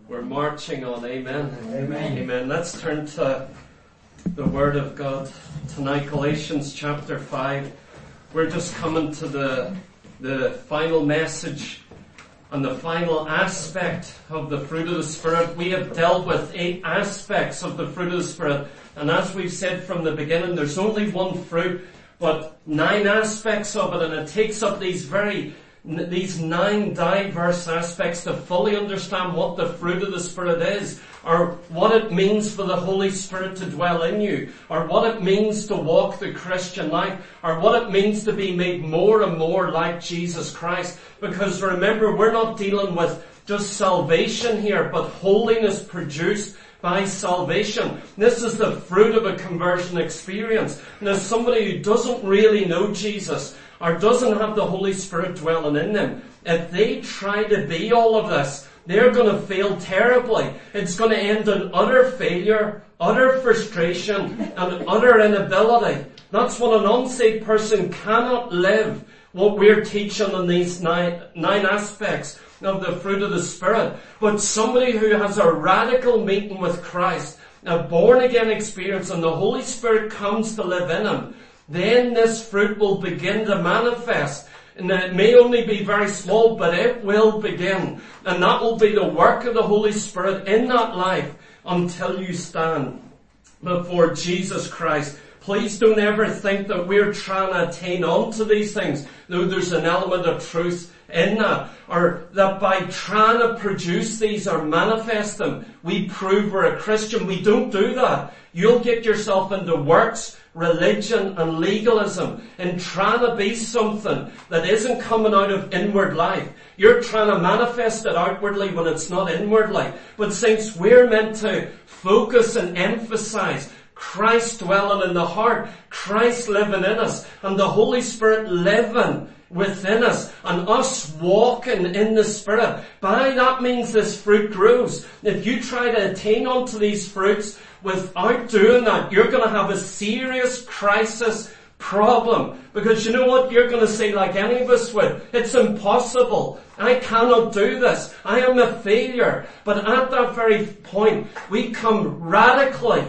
We're marching on. Amen. Amen. Amen. Let's turn to the Word of God tonight, Galatians chapter 5. We're just coming to the final message and the final aspect of the fruit of the Spirit. We have dealt with 8 aspects of the fruit of the Spirit. And as we've said from the beginning, there's only one fruit, but 9 aspects of it. And it takes up these 9 diverse aspects to fully understand what the fruit of the Spirit is, or what it means for the Holy Spirit to dwell in you, or what it means to walk the Christian life, or what it means to be made more and more like Jesus Christ. Because remember, we're not dealing with just salvation here, but holiness produced by salvation. This is the fruit of a conversion experience. And as somebody who doesn't really know Jesus, or doesn't have the Holy Spirit dwelling in them, if they try to be all of this, they're going to fail terribly. It's going to end in utter failure, utter frustration, and utter inability. That's what an unsaved person cannot live, what we're teaching in these nine aspects of the fruit of the Spirit. But somebody who has a radical meeting with Christ, a born-again experience, and the Holy Spirit comes to live in him, then this fruit will begin to manifest. And it may only be very small, but it will begin. And that will be the work of the Holy Spirit in that life until you stand before Jesus Christ. Please don't ever think that we're trying to attain on to these things, though there's an element of truth in that, or that by trying to produce these or manifest them, we prove we're a Christian. We don't do that. You'll get yourself into works, religion and legalism and trying to be something that isn't coming out of inward life. You're trying to manifest it outwardly when it's not inwardly. But saints, we're meant to focus and emphasize Christ dwelling in the heart, Christ living in us, and the Holy Spirit living within us, and us walking in the Spirit. By that means this fruit grows. If you try to attain onto these fruits without doing that, you're going to have a serious crisis problem. Because you know what? You're going to say, like any of us would, it's impossible. I cannot do this. I am a failure. But at that very point, we come radically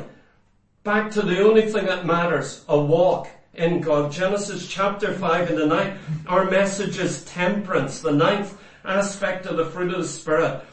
back to the only thing that matters, a walk in God. Genesis chapter 5, and tonight our message is temperance, the 9th aspect of the fruit of the Spirit.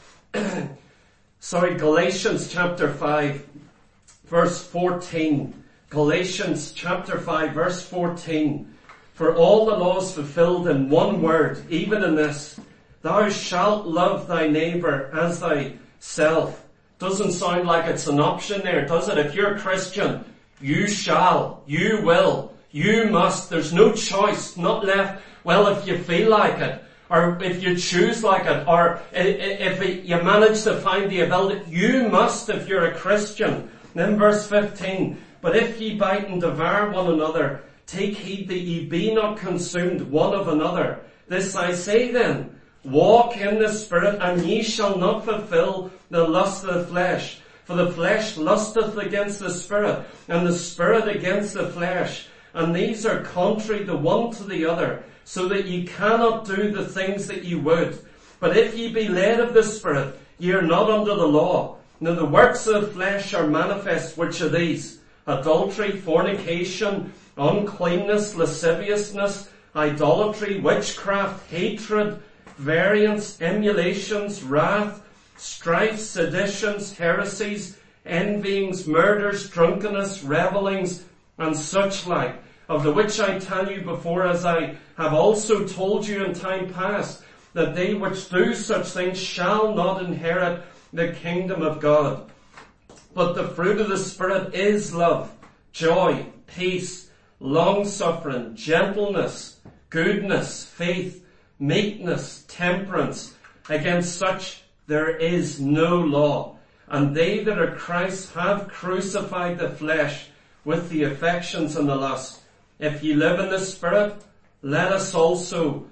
Galatians chapter 5, verse 14. Galatians chapter 5, verse 14. For all the law is fulfilled in one word, even in this, thou shalt love thy neighbor as thyself. Doesn't sound like it's an option there, does it? If you're a Christian, you shall, you will, you must. There's no choice, not left, well, if you feel like it, or if you choose like it, or if you manage to find the ability. You must if you're a Christian. Then verse 15, but if ye bite and devour one another, take heed that ye be not consumed one of another. This I say then, walk in the Spirit, and ye shall not fulfill the lust of the flesh. For the flesh lusteth against the Spirit, and the Spirit against the flesh. And these are contrary the one to the other, so that ye cannot do the things that ye would. But if ye be led of the Spirit, ye are not under the law. Now the works of the flesh are manifest, which are these: adultery, fornication, uncleanness, lasciviousness, idolatry, witchcraft, hatred, variance, emulations, wrath, strife, seditions, heresies, envyings, murders, drunkenness, revellings, and such like, of the which I tell you before, as I have also told you in time past, that they which do such things shall not inherit the kingdom of God. But the fruit of the Spirit is love, joy, peace, long-suffering, gentleness, goodness, faith, meekness, temperance. Against such there is no law. And they that are Christ have crucified the flesh with the affections and the lusts. If ye live in the Spirit, let us also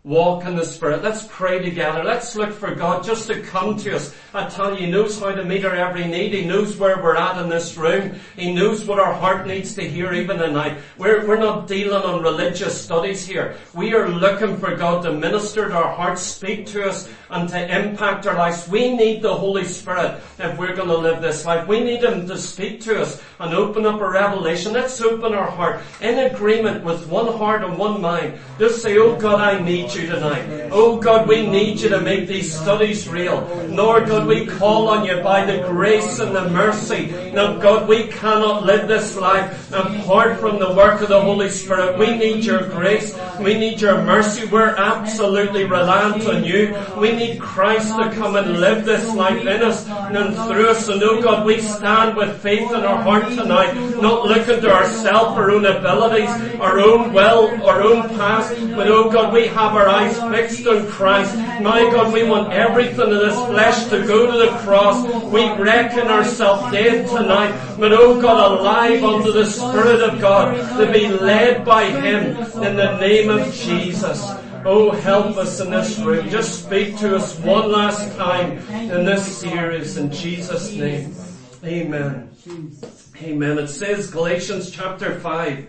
walk in the Spirit. Let's pray together. Let's look for God just to come to us. I tell you, He knows how to meet our every need. He knows where we're at in this room. He knows what our heart needs to hear even tonight. We're not dealing on religious studies here. We are looking for God to minister to our hearts, speak to us, and to impact our lives. We need the Holy Spirit if we're going to live this life. We need Him to speak to us and open up a revelation. Let's open our heart in agreement with one heart and one mind. Just say, oh God, I need you tonight. Oh God, we need you to make these studies real. Lord God, we call on you by the grace and the mercy. Now God, we cannot live this life apart from the work of the Holy Spirit. We need your grace. We need your mercy. We're absolutely reliant on you. We need Christ to come and live this life in us and through us. And oh God, we stand with faith in our heart tonight, not looking to ourselves, our own abilities, our own will, our own past, but oh God, we have our eyes fixed on Christ. My God, we want everything in this flesh to go to the cross. We reckon ourselves dead tonight, but oh God, alive unto the Spirit of God, to be led by Him in the name of Jesus. Oh, help us in this room. Just speak to us one last time in this series in Jesus' name. Amen. Amen. It says, Galatians chapter 5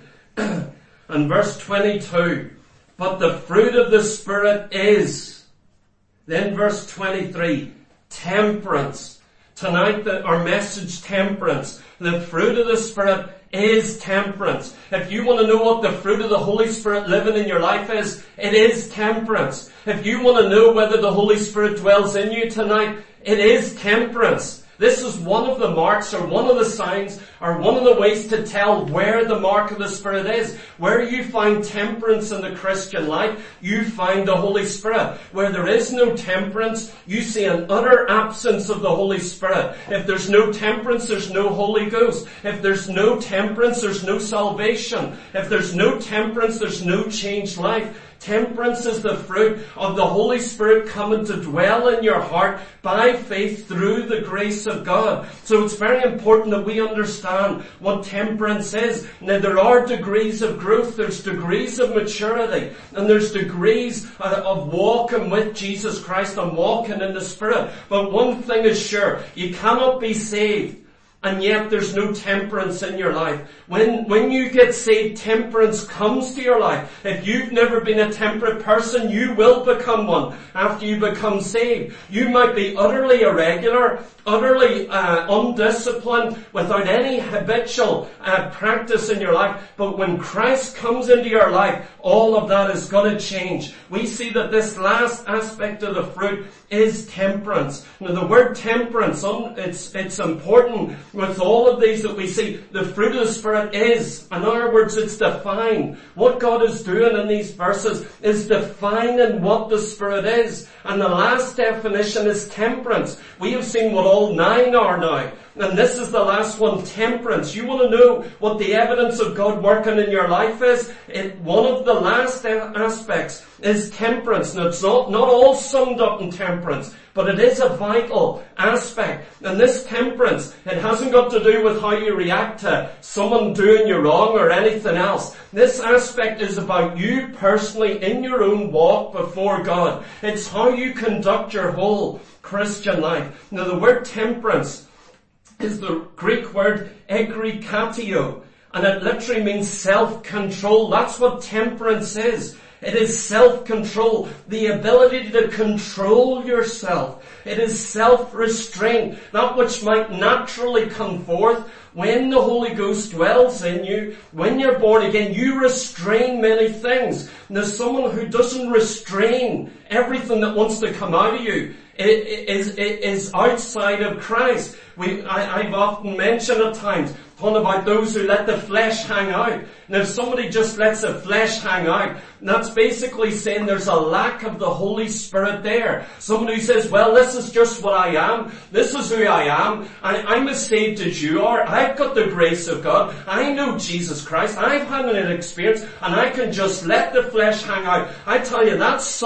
and verse 22, but the fruit of the Spirit is, then verse 23, temperance. Tonight our message, temperance. The fruit of the Spirit is temperance. If you want to know what the fruit of the Holy Spirit living in your life is, it is temperance. If you want to know whether the Holy Spirit dwells in you tonight, it is temperance. This is one of the marks or one of the signs or one of the ways to tell where the mark of the Spirit is. Where you find temperance in the Christian life, you find the Holy Spirit. Where there is no temperance, you see an utter absence of the Holy Spirit. If there's no temperance, there's no Holy Ghost. If there's no temperance, there's no salvation. If there's no temperance, there's no changed life. Temperance is the fruit of the Holy Spirit coming to dwell in your heart by faith through the grace of God. So it's very important that we understand what temperance is. Now there are degrees of growth, there's degrees of maturity, and there's degrees of walking with Jesus Christ and walking in the Spirit. But one thing is sure, you cannot be saved and yet there's no temperance in your life. When you get saved, temperance comes to your life. If you've never been a temperate person, you will become one after you become saved. You might be utterly irregular, utterly undisciplined, without any habitual practice in your life. But when Christ comes into your life, all of that is going to change. We see that this last aspect of the fruit is temperance. Now the word temperance, it's important with all of these that we see. The fruit of the Spirit is, in other words, it's defined. What God is doing in these verses is defining what the Spirit is. And the last definition is temperance. We have seen what all 9 are now. And this is the last one, temperance. You want to know what the evidence of God working in your life is? One of the last aspects is temperance. Now it's not all summed up in temperance, but it is a vital aspect. And this temperance, it hasn't got to do with how you react to someone doing you wrong or anything else. This aspect is about you personally in your own walk before God. It's how you conduct your whole Christian life. Now the word temperance is the Greek word egrikatio, and it literally means self-control. That's what temperance is. It is self-control, the ability to control yourself. It is self-restraint, that which might naturally come forth when the Holy Ghost dwells in you. When you're born again, you restrain many things. And there's someone who doesn't restrain everything that wants to come out of you. It is outside of Christ. I've often mentioned at times, talking about those who let the flesh hang out. Now if somebody just lets the flesh hang out, that's basically saying there's a lack of the Holy Spirit there. Someone who says, well, this is just what I am. This is who I am. I'm as saved as you are. I've got the grace of God. I know Jesus Christ. I've had an experience and I can just let the flesh hang out. I tell you, that's someone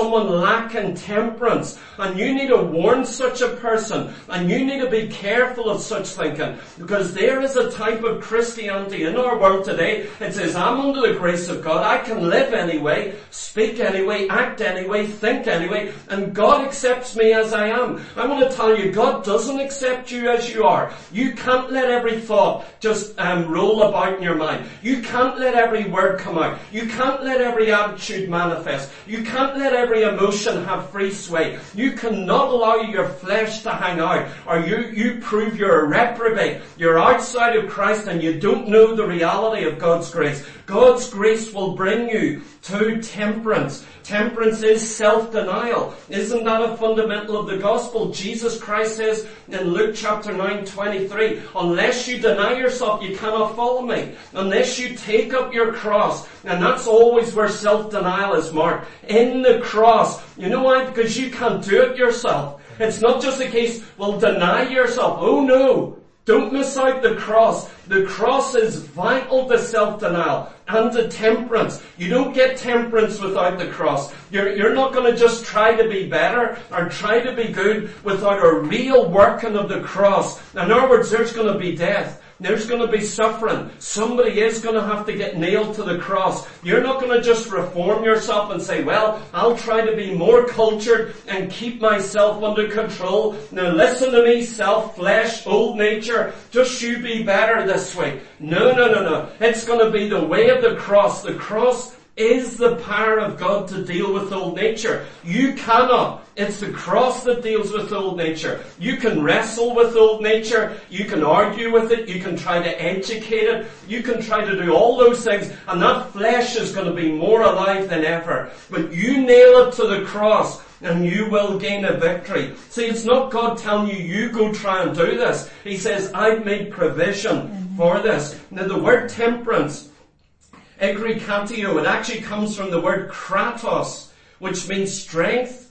lacking temperance. And you need to warn such a person. And you need to be careful of such thinking. Because there is a type of Christianity in our world today. It says, I'm under the grace of God. I can live anyway, speak anyway, act anyway, think anyway. And God accepts me as I am. I want to tell you, God doesn't accept you as you are. You can't let every thought just roll about in your mind. You can't let every word come out. You can't let every attitude manifest. You can't let every emotion have free sway. You cannot allow your flesh to hang out, or you prove you're a reprobate. You're outside of Christ and you don't know the reality of God's grace. God's grace will bring you to temperance. Temperance is self-denial. Isn't that a fundamental of the gospel? Jesus Christ says in Luke chapter 9:23, unless you deny yourself, you cannot follow me. Unless you take up your cross. And that's always where self-denial is marked. In the cross. You know why? Because you can't do it yourself. It's not just a case, well, deny yourself. Oh no. Don't miss out the cross. The cross is vital to self-denial and to temperance. You don't get temperance without the cross. You're not going to just try to be better or try to be good without a real working of the cross. In other words, there's going to be death. There's going to be suffering. Somebody is going to have to get nailed to the cross. You're not going to just reform yourself and say, well, I'll try to be more cultured and keep myself under control. Now listen to me, self, flesh, old nature. Just you be better this way. No. It's going to be the way of the cross. The cross is the power of God to deal with old nature. You cannot. It's the cross that deals with old nature. You can wrestle with old nature. You can argue with it. You can try to educate it. You can try to do all those things. And that flesh is going to be more alive than ever. But you nail it to the cross and you will gain a victory. See, it's not God telling you go try and do this. He says, I've made provision for this. Now the word temperance, egrikatio, it actually comes from the word kratos, which means strength,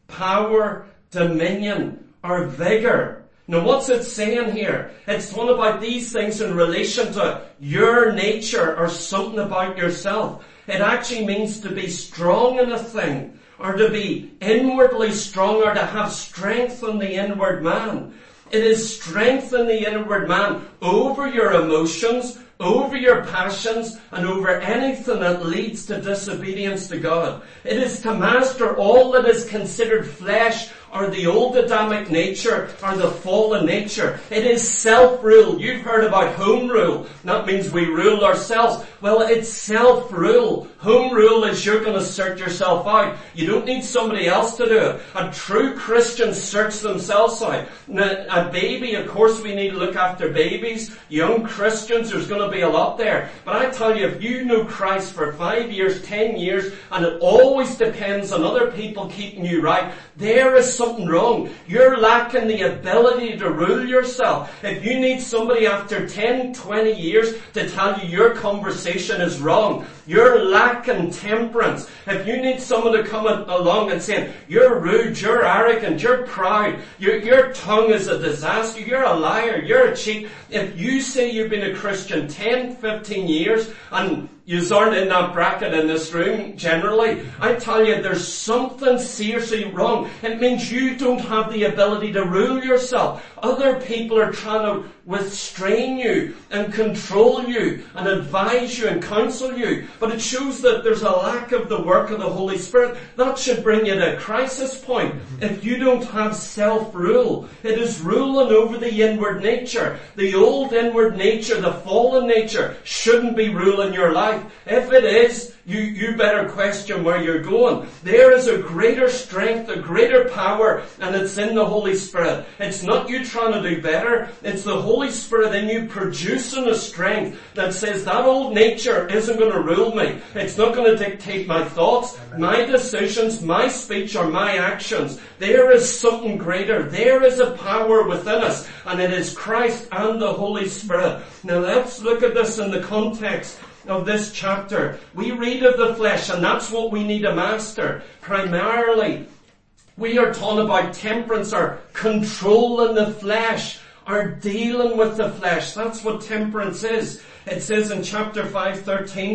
power, dominion, or vigor. Now what's it saying here? It's talking about these things in relation to your nature or something about yourself. It actually means to be strong in a thing, or to be inwardly strong, or to have strength in the inward man. It is strength in the inward man over your emotions, over your passions, and over anything that leads to disobedience to God. It is to master all that is considered flesh, or the old Adamic nature, or the fallen nature. It is self-rule. You've heard about home rule. That means we rule ourselves. Well, it's self-rule. Home rule is you're going to sort yourself out. You don't need somebody else to do it. A true Christian sorts themselves out. Now, a baby, of course we need to look after babies. Young Christians, there's going to be a lot there. But I tell you, if you know Christ for 5 years, 10 years, and it always depends on other people keeping you right, there is something wrong. You're lacking the ability to rule yourself. If you need somebody after 10, 20 years to tell you your conversation is wrong, you're lacking temperance. If you need someone to come along and say, you're rude, you're arrogant, you're proud, your tongue is a disaster, you're a liar, you're a cheat. If you say you've been a Christian 10, 15 years, and you aren't in that bracket in this room generally, I tell you there's something seriously wrong. It means you don't have the ability to rule yourself. Other people are trying to restrain you and control you and advise you and counsel you. But it shows that there's a lack of the work of the Holy Spirit. That should bring you to a crisis point. If you don't have self-rule, it is ruling over the inward nature. The old inward nature, the fallen nature, shouldn't be ruling your life. If it is, you better question where you're going. There is a greater strength, a greater power, and it's in the Holy Spirit. It's not you trying to do better. It's the Holy Spirit in you producing a strength that says that old nature isn't going to rule me. It's not going to dictate my thoughts, my decisions, my speech, or my actions. There is something greater. There is a power within us, and it is Christ and the Holy Spirit. Now let's look at this in the context of this chapter. We read of the flesh, and that's what we need to master. Primarily, we are taught about temperance, or controlling the flesh, or dealing with the flesh. That's what temperance is. It says in chapter 5:13,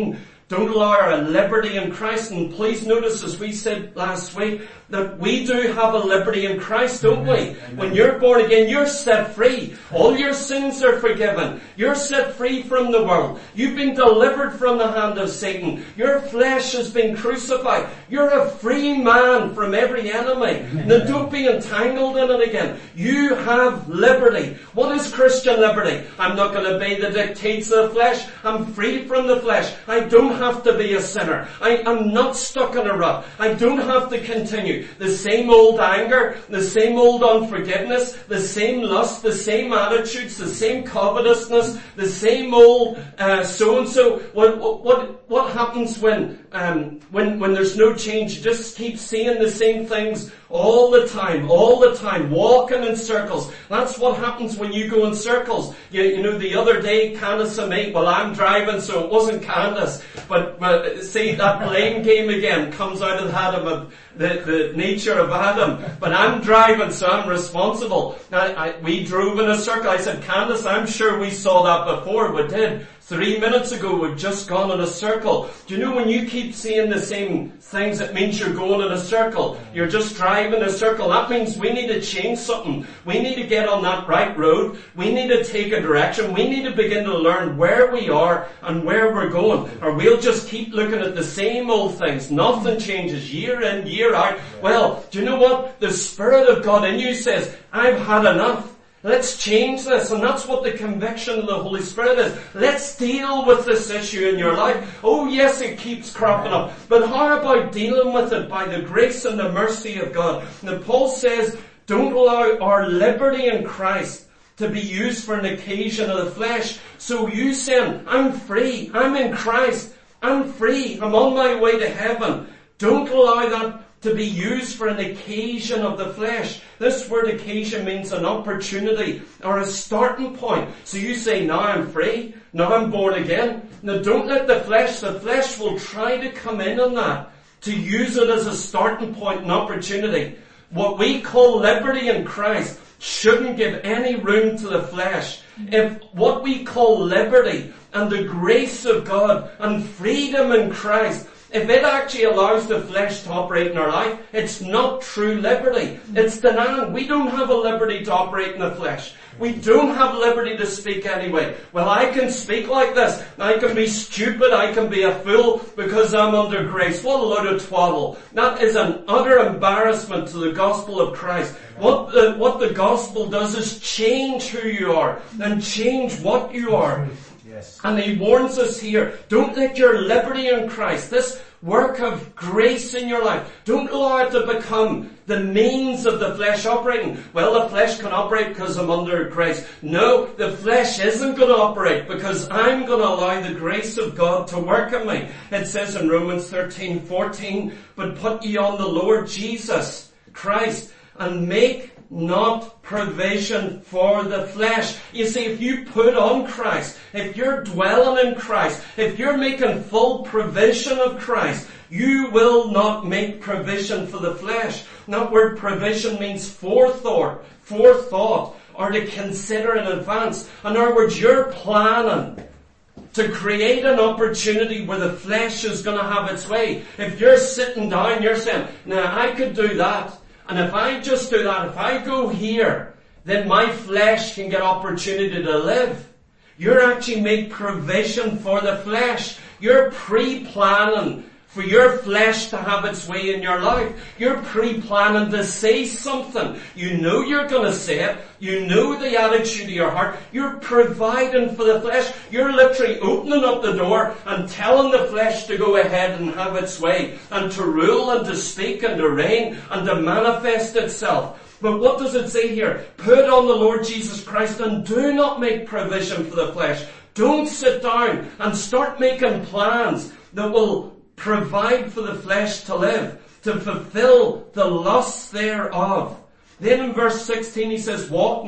Don't allow our liberty in Christ. And please notice, as we said last week, that we do have a liberty in Christ, don't we? Amen. When you're born again, you're set free. All your sins are forgiven. You're set free from the world. You've been delivered from the hand of Satan. Your flesh has been crucified. You're a free man from every enemy. Now don't be entangled in it again. You have liberty. What is Christian liberty? I'm not going to obey the dictates of the flesh. I'm free from the flesh. I don't have to be a sinner. I'm not stuck in a rut. I don't have to continue. The same old anger, the same old unforgiveness, the same lust, the same attitudes, the same covetousness, the same old so-and-so. What happens when there's no change? You just keep seeing the same things all the time, walking in circles. That's what happens when you go in circles. You know, the other day, Candace and me, well, I'm driving, so it wasn't Candace, but see, that blame game again comes out of Adam, the nature of Adam. But I'm driving, so I'm responsible. We drove in a circle. I said, Candace, I'm sure we saw that before. We did. 3 minutes ago, we'd just gone in a circle. Do you know when you keep seeing the same things, it means you're going in a circle. You're just driving a circle. That means we need to change something. We need to get on that right road. We need to take a direction. We need to begin to learn where we are and where we're going. Or we'll just keep looking at the same old things. Nothing changes year in, year out. Well, do you know what? The Spirit of God in you says, I've had enough. Let's change this. And that's what the conviction of the Holy Spirit is. Let's deal with this issue in your life. Oh yes, it keeps cropping up. But how about dealing with it by the grace and the mercy of God? And Paul says, don't allow our liberty in Christ to be used for an occasion of the flesh. So you saying, I'm free. I'm in Christ. I'm free. I'm on my way to heaven. Don't allow that to be used for an occasion of the flesh. This word occasion means an opportunity or a starting point. So you say, now I'm free, now I'm born again. Now don't let the flesh will try to come in on that, to use it as a starting point and opportunity. What we call liberty in Christ shouldn't give any room to the flesh. If what we call liberty and the grace of God and freedom in Christ, if it actually allows the flesh to operate in our life, it's not true liberty. It's denying. We don't have a liberty to operate in the flesh. We don't have liberty to speak anyway. Well, I can speak like this. I can be stupid. I can be a fool because I'm under grace. What a load of twaddle. That is an utter embarrassment to the gospel of Christ. What the gospel does is change who you are and change what you are. Yes. And he warns us here, don't let your liberty in Christ, this work of grace in your life, don't allow it to become the means of the flesh operating. Well, the flesh can operate because I'm under grace. No, the flesh isn't going to operate because I'm going to allow the grace of God to work in me. It says in Romans 13:14, but put ye on the Lord Jesus Christ and make not provision for the flesh. You see, if you put on Christ, if you're dwelling in Christ, if you're making full provision of Christ, you will not make provision for the flesh. And that word provision means forethought, or to consider in advance. In other words, you're planning to create an opportunity where the flesh is going to have its way. If you're sitting down, you're saying, now I could do that. And if I just do that, if I go here, then my flesh can get opportunity to live. You're actually make provision for the flesh. You're pre-planning for your flesh to have its way in your life. You're pre-planning to say something. You know you're going to say it. You know the attitude of your heart. You're providing for the flesh. You're literally opening up the door and telling the flesh to go ahead and have its way and to rule and to speak and to reign and to manifest itself. But what does it say here? Put on the Lord Jesus Christ and do not make provision for the flesh. Don't sit down and start making plans that will provide for the flesh to live, to fulfill the lusts thereof. Then in verse 16 he says, walk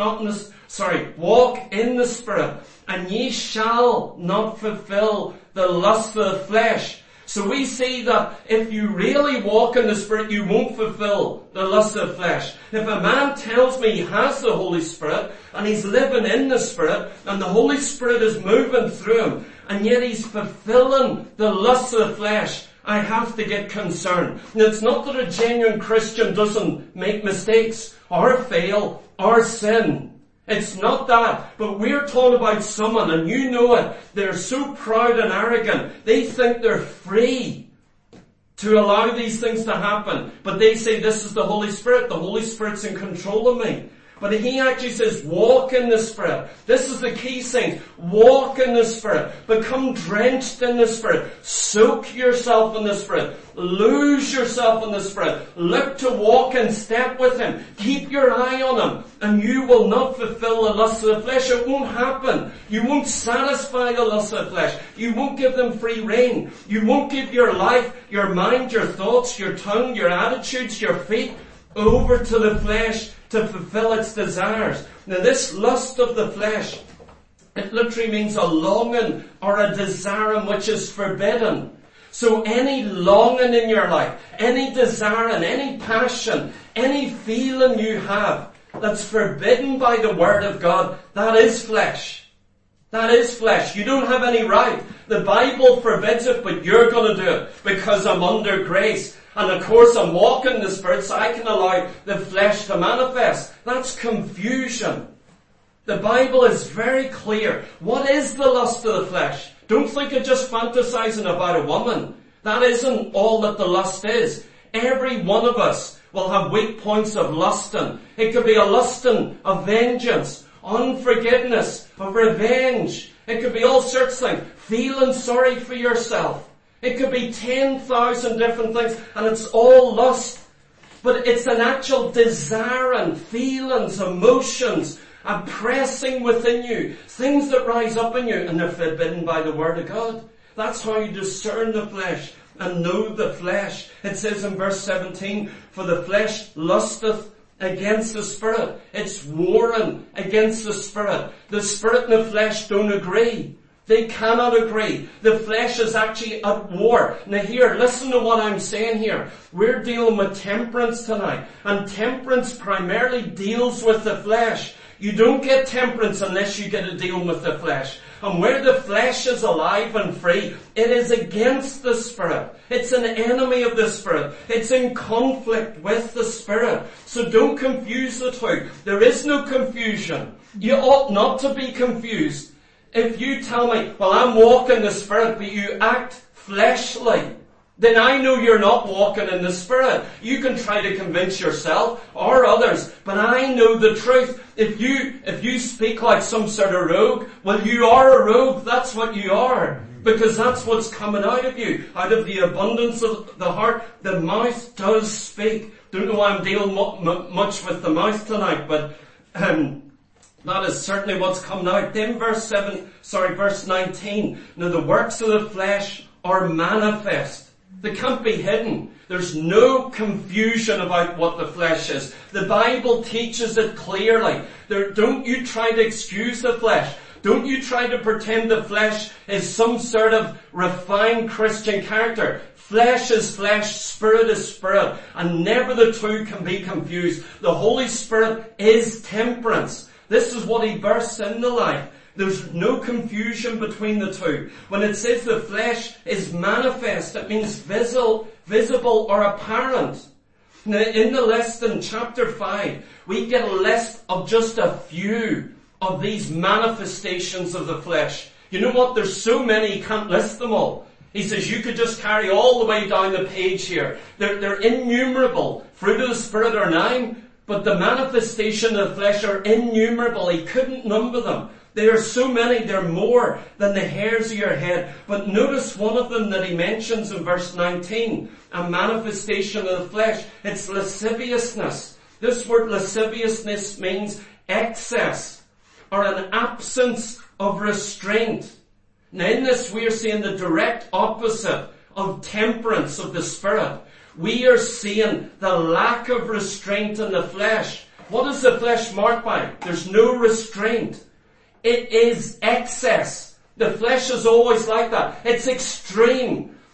in the Spirit, and ye shall not fulfill the lust of the flesh. So we see that if you really walk in the Spirit, you won't fulfill the lust of the flesh. If a man tells me he has the Holy Spirit, and he's living in the Spirit, and the Holy Spirit is moving through him, and yet he's fulfilling the lust of the flesh, I have to get concerned. And it's not that a genuine Christian doesn't make mistakes, or fail, or sin. It's not that. But we're talking about someone, and you know it, they're so proud and arrogant. They think they're free to allow these things to happen. But they say, this is the Holy Spirit. The Holy Spirit's in control of me. But he actually says, walk in the Spirit. This is the key thing. Walk in the Spirit. Become drenched in the Spirit. Soak yourself in the Spirit. Lose yourself in the Spirit. Look to walk in step with Him. Keep your eye on Him. And you will not fulfill the lust of the flesh. It won't happen. You won't satisfy the lust of the flesh. You won't give them free rein. You won't give your life, your mind, your thoughts, your tongue, your attitudes, your feet over to the flesh to fulfill its desires. Now this lust of the flesh, it literally means a longing or a desiring which is forbidden. So any longing in your life, any desiring, any passion, any feeling you have that's forbidden by the Word of God, that is flesh. That is flesh. You don't have any right. The Bible forbids it, but you're going to do it because I'm under grace. And of course I'm walking in the Spirit, so I can allow the flesh to manifest. That's confusion. The Bible is very clear. What is the lust of the flesh? Don't think of just fantasizing about a woman. That isn't all that the lust is. Every one of us will have weak points of lusting. It could be a lusting of vengeance, unforgiveness, of revenge. It could be all sorts of things. Feeling sorry for yourself. It could be 10,000 different things, and it's all lust. But it's an actual desire and feelings, emotions, a pressing within you, things that rise up in you, and they're forbidden by the Word of God. That's how you discern the flesh and know the flesh. It says in verse 17, for the flesh lusteth against the Spirit. It's warring against the Spirit. The Spirit and the flesh don't agree. They cannot agree. The flesh is actually at war. Now here, listen to what I'm saying here. We're dealing with temperance tonight. And temperance primarily deals with the flesh. You don't get temperance unless you get to deal with the flesh. And where the flesh is alive and free, it is against the Spirit. It's an enemy of the Spirit. It's in conflict with the Spirit. So don't confuse the two. There is no confusion. You ought not to be confused. If you tell me, well, I'm walking the Spirit, but you act fleshly, then I know you're not walking in the Spirit. You can try to convince yourself or others, but I know the truth. If you speak like some sort of rogue, well, you are a rogue. That's what you are. Because that's what's coming out of you. Out of the abundance of the heart, the mouth does speak. Don't know why I'm dealing much with the mouth tonight, but that is certainly what's coming out. Then verse 19. Now the works of the flesh are manifest. They can't be hidden. There's no confusion about what the flesh is. The Bible teaches it clearly. Don't you try to excuse the flesh. Don't you try to pretend the flesh is some sort of refined Christian character. Flesh is flesh, Spirit is Spirit, and never the two can be confused. The Holy Spirit is temperance. This is what He bursts in the life. There's no confusion between the two. When it says the flesh is manifest, it means visible or apparent. Now, in the list in chapter 5, we get a list of just a few of these manifestations of the flesh. You know what? There's so many, you can't list them all. He says you could just carry all the way down the page here. They're innumerable. Fruit of the Spirit are 9. But the manifestation of the flesh are innumerable. He couldn't number them. There are so many, they're more than the hairs of your head. But notice one of them that he mentions in verse 19. A manifestation of the flesh. It's lasciviousness. This word lasciviousness means excess or an absence of restraint. Now in this we are seeing the direct opposite of temperance of the Spirit. We are seeing the lack of restraint in the flesh. What is the flesh marked by? There's no restraint. It is excess. The flesh is always like that. It's extreme.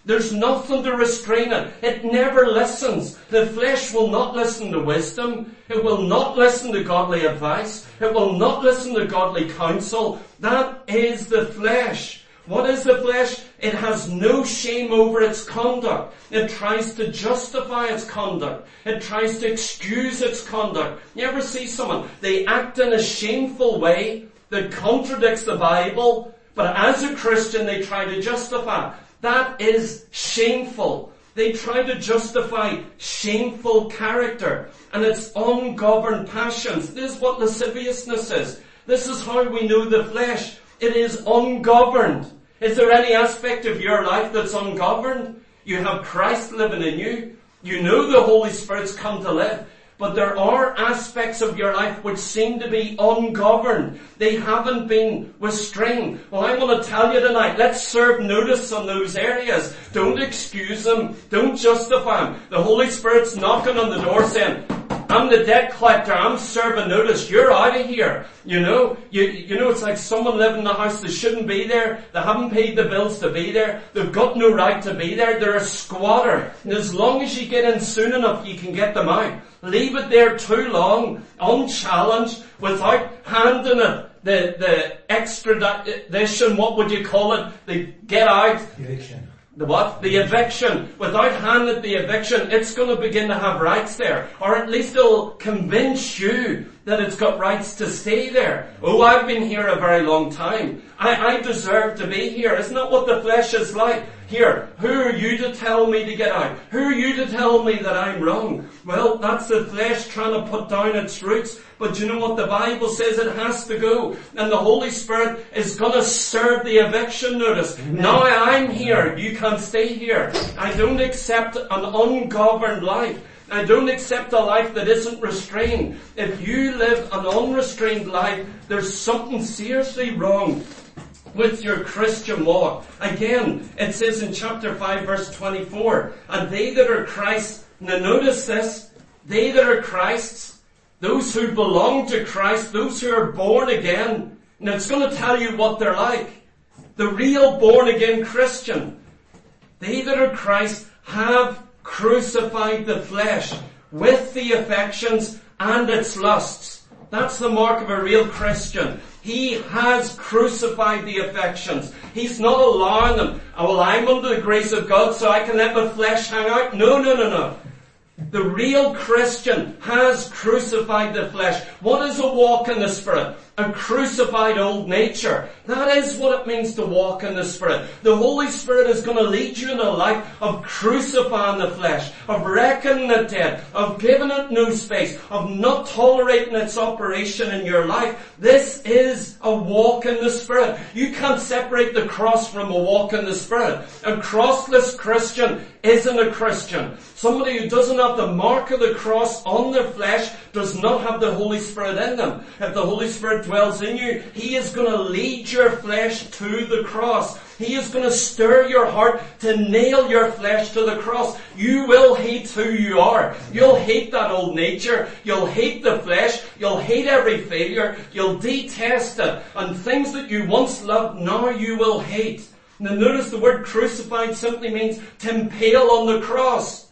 There's nothing to restrain it. It never listens. The flesh will not listen to wisdom. It will not listen to godly advice. It will not listen to godly counsel. That is the flesh. What is the flesh? It has no shame over its conduct. It tries to justify its conduct. It tries to excuse its conduct. You ever see someone, they act in a shameful way that contradicts the Bible, but as a Christian they try to justify. That is shameful. They try to justify shameful character, and it's ungoverned passions. This is what lasciviousness is. This is how we know the flesh. It is ungoverned. Is there any aspect of your life that's ungoverned? You have Christ living in you. You know the Holy Spirit's come to live. But there are aspects of your life which seem to be ungoverned. They haven't been restrained. Well, I want to tell you tonight, let's serve notice on those areas. Don't excuse them. Don't justify them. The Holy Spirit's knocking on the door saying, I'm the debt collector. I'm serving notice. You're out of here. You know, it's like someone living in the house that shouldn't be there. They haven't paid the bills to be there. They've got no right to be there. They're a squatter. And as long as you get in soon enough, you can get them out. Leave it there too long, unchallenged, without handing it the extradition, what would you call it? The get out. Eviction. The what? The eviction. Without handing the eviction, it's going to begin to have rights there. Or at least it'll convince you that it's got rights to stay there. Oh, I've been here a very long time. I deserve to be here. Isn't that what the flesh is like? Here, who are you to tell me to get out? Who are you to tell me that I'm wrong? Well, that's the flesh trying to put down its roots. But you know what the Bible says? It has to go. And the Holy Spirit is going to serve the eviction notice. Amen. Now I'm here. You can't stay here. I don't accept an ungoverned life. I don't accept a life that isn't restrained. If you live an unrestrained life, there's something seriously wrong with your Christian walk. Again, it says in chapter 5 verse 24, and they that are Christ, now notice this, they that are Christ's, those who belong to Christ, those who are born again, and it's going to tell you what they're like. The real born again Christian, they that are Christ have crucified the flesh with the affections and its lusts. That's the mark of a real Christian. He has crucified the affections. He's not allowing them. Oh, well, I'm under the grace of God, so I can let my flesh hang out. No. The real Christian has crucified the flesh. What is a walk in the Spirit? A crucified old nature. That is what it means to walk in the Spirit. The Holy Spirit is going to lead you in a life of crucifying the flesh, of reckoning it dead, of giving it no space, of not tolerating its operation in your life. This is a walk in the Spirit. You can't separate the cross from a walk in the Spirit. A crossless Christian isn't a Christian. Somebody who doesn't have the mark of the cross on their flesh does not have the Holy Spirit in them. If the Holy Spirit dwells in you, He is going to lead your flesh to the cross. He is going to stir your heart to nail your flesh to the cross. You will hate who you are. You'll hate that old nature. You'll hate the flesh. You'll hate every failure. You'll detest it. And things that you once loved, now you will hate. Now notice the word crucified simply means to impale on the cross.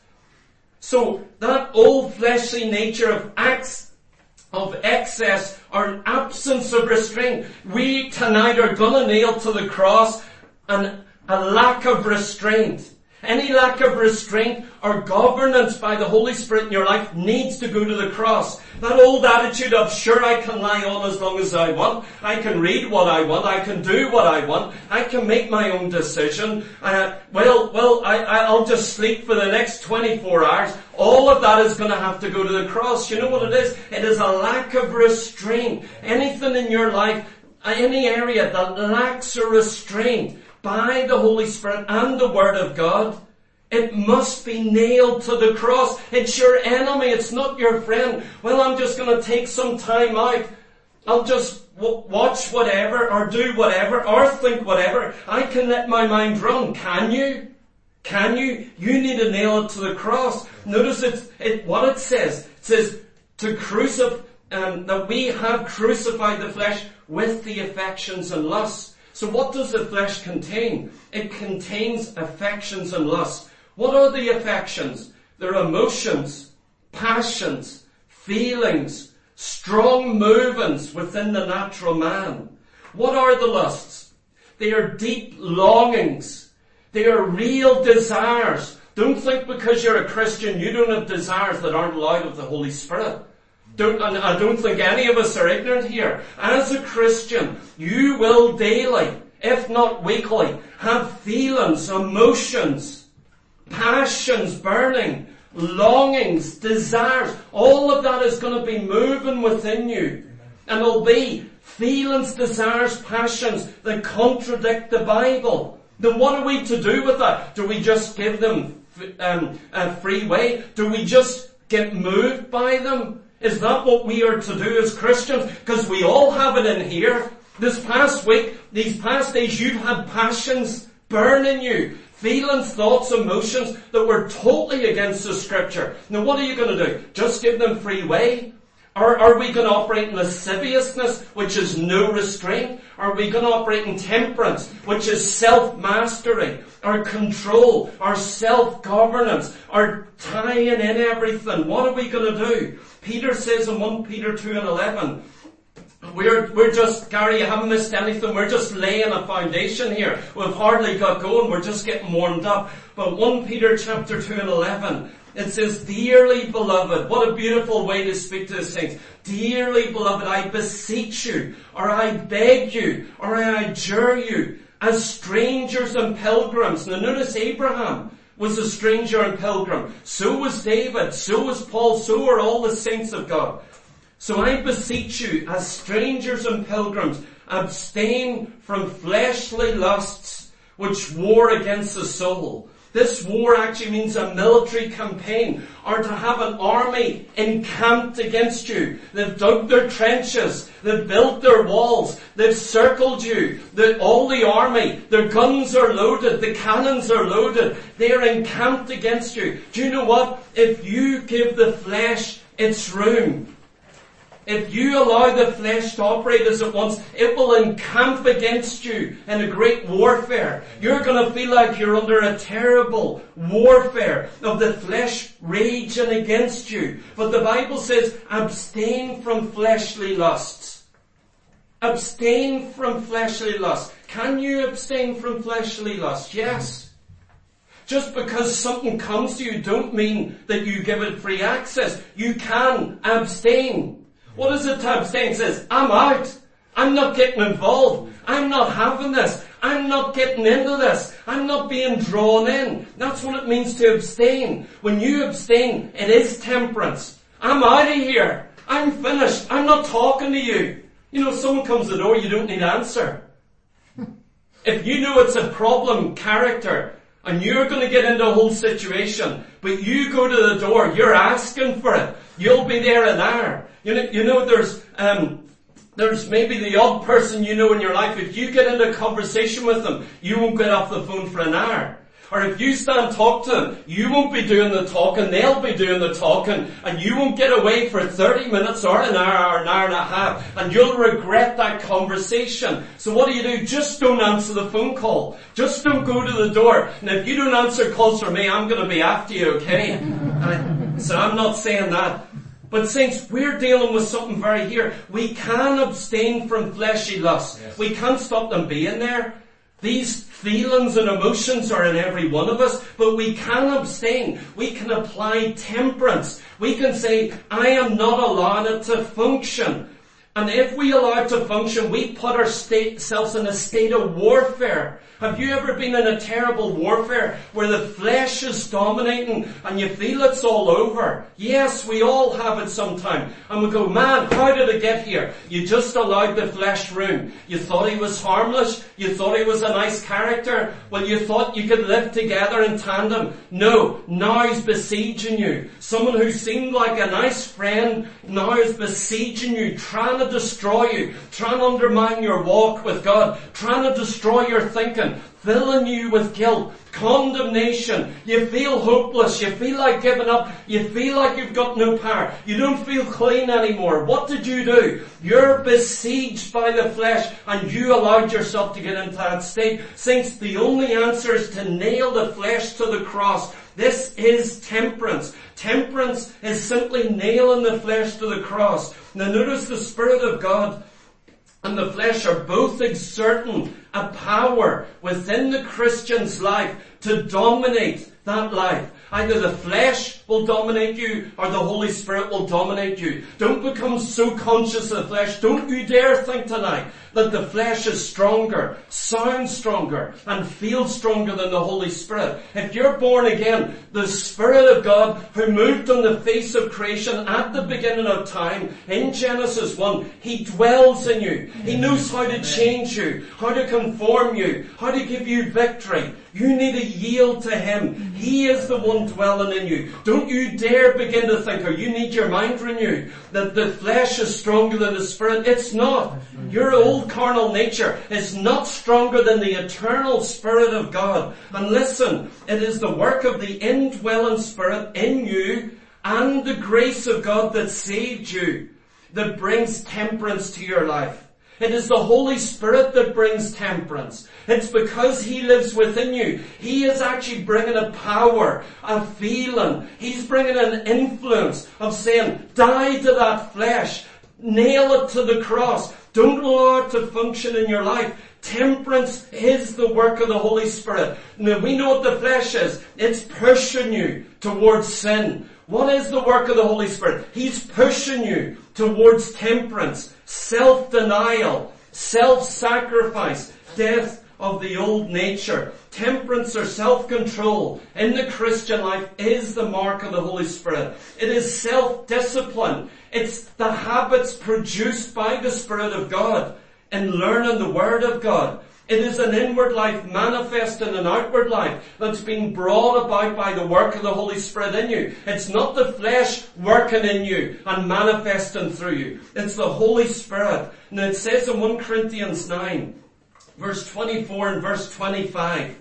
So that old fleshly nature of acts of excess or an absence of restraint, we tonight are going to nail to the cross and a lack of restraint. Any lack of restraint or governance by the Holy Spirit in your life needs to go to the cross. That old attitude of, sure, I can lie on as long as I want. I can read what I want. I can do what I want. I can make my own decision. I'll just sleep for the next 24 hours. All of that is going to have to go to the cross. You know what it is? It is a lack of restraint. Anything in your life, any area that lacks a restraint by the Holy Spirit and the Word of God, it must be nailed to the cross. It's your enemy. It's not your friend. Well, I'm just going to take some time out. I'll just watch whatever or do whatever or think whatever. I can let my mind run. Can you? Can you? You need to nail it to the cross. Notice what it says. It says to crucify, that we have crucified the flesh with the affections and lusts. So what does the flesh contain? It contains affections and lusts. What are the affections? They're emotions, passions, feelings, strong movements within the natural man. What are the lusts? They are deep longings. They are real desires. Don't think because you're a Christian you don't have desires that aren't allowed of the Holy Spirit. I don't think any of us are ignorant here. As a Christian, you will daily, if not weekly, have feelings, emotions, passions burning, longings, desires. All of that is going to be moving within you. And it'll be feelings, desires, passions that contradict the Bible. Then what are we to do with that? Do we just give them a free way? Do we just get moved by them? Is that what we are to do as Christians? Because we all have it in here. This past week, these past days, you've had passions burn in you. Feelings, thoughts, emotions that were totally against the Scripture. Now what are you going to do? Just give them free way? Or are we going to operate in lasciviousness, which is no restraint? Are we going to operate in temperance, which is self-mastery, or control, or self-governance, or tying in everything? What are we going to do? Peter says in 1 Peter 2:11, we're just, Gary, you haven't missed anything. We're just laying a foundation here. We've hardly got going. We're just getting warmed up. But 1 Peter chapter 2:11, it says, dearly beloved, what a beautiful way to speak to the saints. Dearly beloved, I beseech you, or I beg you, or I adjure you, as strangers and pilgrims. Now notice Abraham was a stranger and pilgrim. So was David, so was Paul, so are all the saints of God. So I beseech you, as strangers and pilgrims, abstain from fleshly lusts which war against the soul. This war actually means a military campaign, or to have an army encamped against you. They've dug their trenches, they've built their walls, they've circled you. All the army, their guns are loaded, the cannons are loaded, they're encamped against you. Do you know what? If you give the flesh its room, if you allow the flesh to operate as it wants, it will encamp against you in a great warfare. You're going to feel like you're under a terrible warfare of the flesh raging against you. But the Bible says, abstain from fleshly lusts. Abstain from fleshly lusts. Can you abstain from fleshly lusts? Yes. Just because something comes to you don't mean that you give it free access. You can abstain. What is it to abstain? It says, I'm out. I'm not getting involved. I'm not having this. I'm not getting into this. I'm not being drawn in. That's what it means to abstain. When you abstain, it is temperance. I'm out of here. I'm finished. I'm not talking to you. You know, if someone comes to the door, you don't need to answer. If you know it's a problem character, and you're going to get into a whole situation, but you go to the door, you're asking for it. You'll be there an hour. You know, there's maybe the odd person you know in your life, if you get into a conversation with them, you won't get off the phone for an hour. Or if you stand and talk to them, you won't be doing the talking, they'll be doing the talking, and you won't get away for 30 minutes or an hour and a half, and you'll regret that conversation. So what do? Just don't answer the phone call. Just don't go to the door. And if you don't answer calls from me, I'm going to be after you, okay? So I'm not saying that. But saints, we're dealing with something very here. We can abstain from fleshy lusts. Yes. We can't stop them being there. These feelings and emotions are in every one of us, but we can abstain. We can apply temperance. We can say, I am not allowing it to function. And if we allow it to function, we put ourselves in a state of warfare. Have you ever been in a terrible warfare where the flesh is dominating and you feel it's all over? Yes, we all have it sometime. And we go, man, how did it get here? You just allowed the flesh room. You thought he was harmless. You thought he was a nice character. Well, you thought you could live together in tandem. No, now he's besieging you. Someone who seemed like a nice friend now is besieging you, trying to destroy you, trying to undermine your walk with God, trying to destroy your thinking, filling you with guilt, condemnation. You feel hopeless. You feel like giving up. You feel like you've got no power. You don't feel clean anymore. What did you do? You're besieged by the flesh and you allowed yourself to get into that state. Saints, the only answer is to nail the flesh to the cross. This is temperance. Temperance is simply nailing the flesh to the cross. Now notice the Spirit of God and the flesh are both exerting a power within the Christian's life to dominate that life. Either the flesh will dominate you or the Holy Spirit will dominate you. Don't become so conscious of the flesh. Don't you dare think tonight that the flesh is stronger, sounds stronger, and feels stronger than the Holy Spirit. If you're born again, the Spirit of God who moved on the face of creation at the beginning of time, in Genesis 1, He dwells in you. He knows how to change you, how to conform you, how to give you victory. You need to yield to Him. He is the one dwelling in you. Don't you dare begin to think, or you need your mind renewed, that the flesh is stronger than the Spirit. It's not. Your old carnal nature is not stronger than the eternal Spirit of God. And listen, it is the work of the indwelling Spirit in you and the grace of God that saved you that brings temperance to your life. It is the Holy Spirit that brings temperance. It's because He lives within you. He is actually bringing a power, a feeling. He's bringing an influence of saying, die to that flesh. Nail it to the cross. Don't allow it to function in your life. Temperance is the work of the Holy Spirit. Now we know what the flesh is. It's pushing you towards sin. What is the work of the Holy Spirit? He's pushing you towards temperance, self-denial, self-sacrifice, death of the old nature. Temperance or self-control in the Christian life is the mark of the Holy Spirit. It is self-discipline. It's the habits produced by the Spirit of God in learning the Word of God. It is an inward life manifesting an outward life that's being brought about by the work of the Holy Spirit in you. It's not the flesh working in you and manifesting through you. It's the Holy Spirit. And it says in 1 Corinthians 9, verse 24 and verse 25,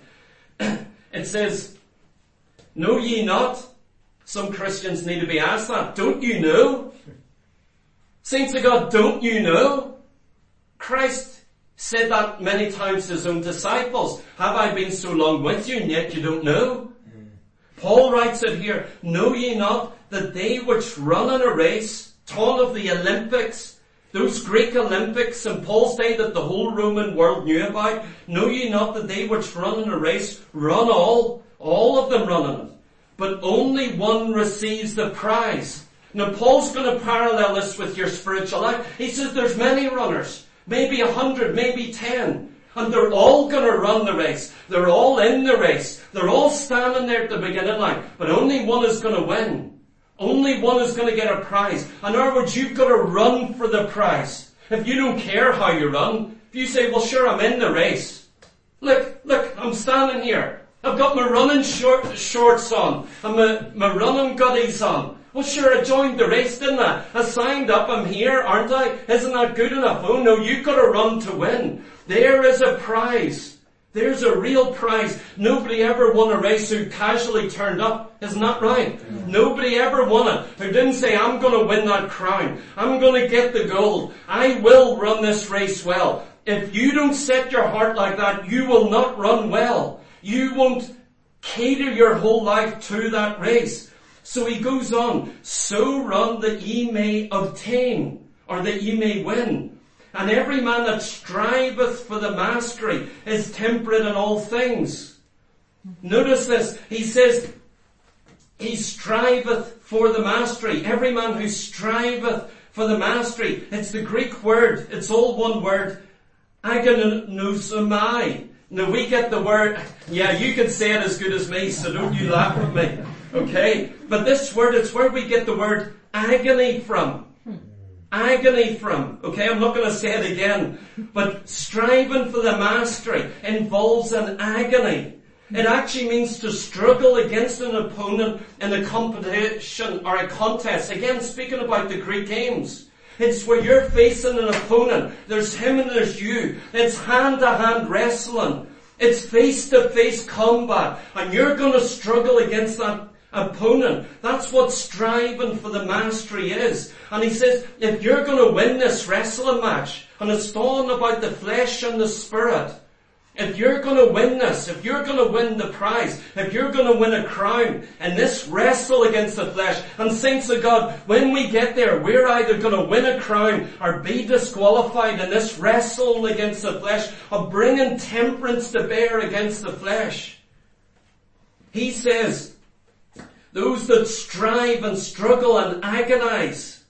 it says, know ye not? Some Christians need to be asked that. Don't you know? Saints of God, don't you know? Christ said that many times to His own disciples. Have I been so long with you and yet you don't know? Paul writes it here, know ye not that they which run in a race, taught of the Olympics, those Greek Olympics in Paul's day that the whole Roman world knew about, know ye not that they which run in a race run all of them run in it, but only one receives the prize. Now Paul's going to parallel this with your spiritual life. He says there's many runners, maybe 100, maybe 10, and they're all going to run the race. They're all in the race. They're all standing there at the beginning line, but only one is going to win. Only one is going to get a prize. In other words, you've got to run for the prize. If you don't care how you run, if you say, well sure, I'm in the race. Look, I'm standing here. I've got my running shorts on and my running goodies on. Well sure, I joined the race, didn't I? I signed up, I'm here, aren't I? Isn't that good enough? Oh no, you've got to run to win. There is a prize. There's a real prize. Nobody ever won a race who casually turned up. Isn't that right? Yeah. Nobody ever won it who didn't say, I'm going to win that crown. I'm going to get the gold. I will run this race well. If you don't set your heart like that, you will not run well. You won't cater your whole life to that race. So he goes on, so run that ye may obtain, or that ye may win. And every man that striveth for the mastery is temperate in all things. Notice this. He says, he striveth for the mastery. Every man who striveth for the mastery. It's the Greek word. It's all one word. Agonosomai. Now we get the word, yeah, you can say it as good as me, so don't you laugh at me. Okay? But this word, it's where we get the word agony from. Agony from. Okay, I'm not going to say it again. But striving for the mastery involves an agony. It actually means to struggle against an opponent in a competition or a contest. Again, speaking about the Greek games. It's where you're facing an opponent. There's him and there's you. It's hand-to-hand wrestling. It's face-to-face combat. And you're going to struggle against that opponent. That's what striving for the mastery is. And he says, if you're going to win this wrestling match, and it's all about the flesh and the spirit, if you're going to win this, if you're going to win the prize, if you're going to win a crown, and this wrestle against the flesh, and saints of God, when we get there, we're either going to win a crown or be disqualified in this wrestle against the flesh of bringing temperance to bear against the flesh. He says, those that strive and struggle and agonize.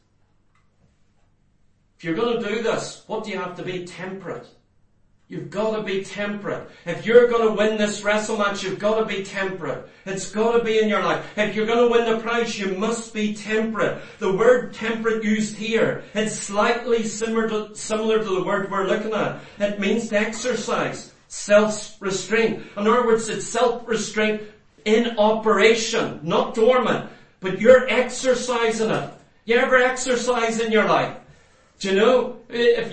If you're going to do this, what do you have to be? Temperate. You've got to be temperate. If you're going to win this wrestle match, you've got to be temperate. It's got to be in your life. If you're going to win the prize, you must be temperate. The word temperate used here, it's slightly similar to the word we're looking at. It means to exercise, self-restraint. In other words, it's self-restraint in operation, not dormant, but you're exercising it. You ever exercise in your life? Do you know, if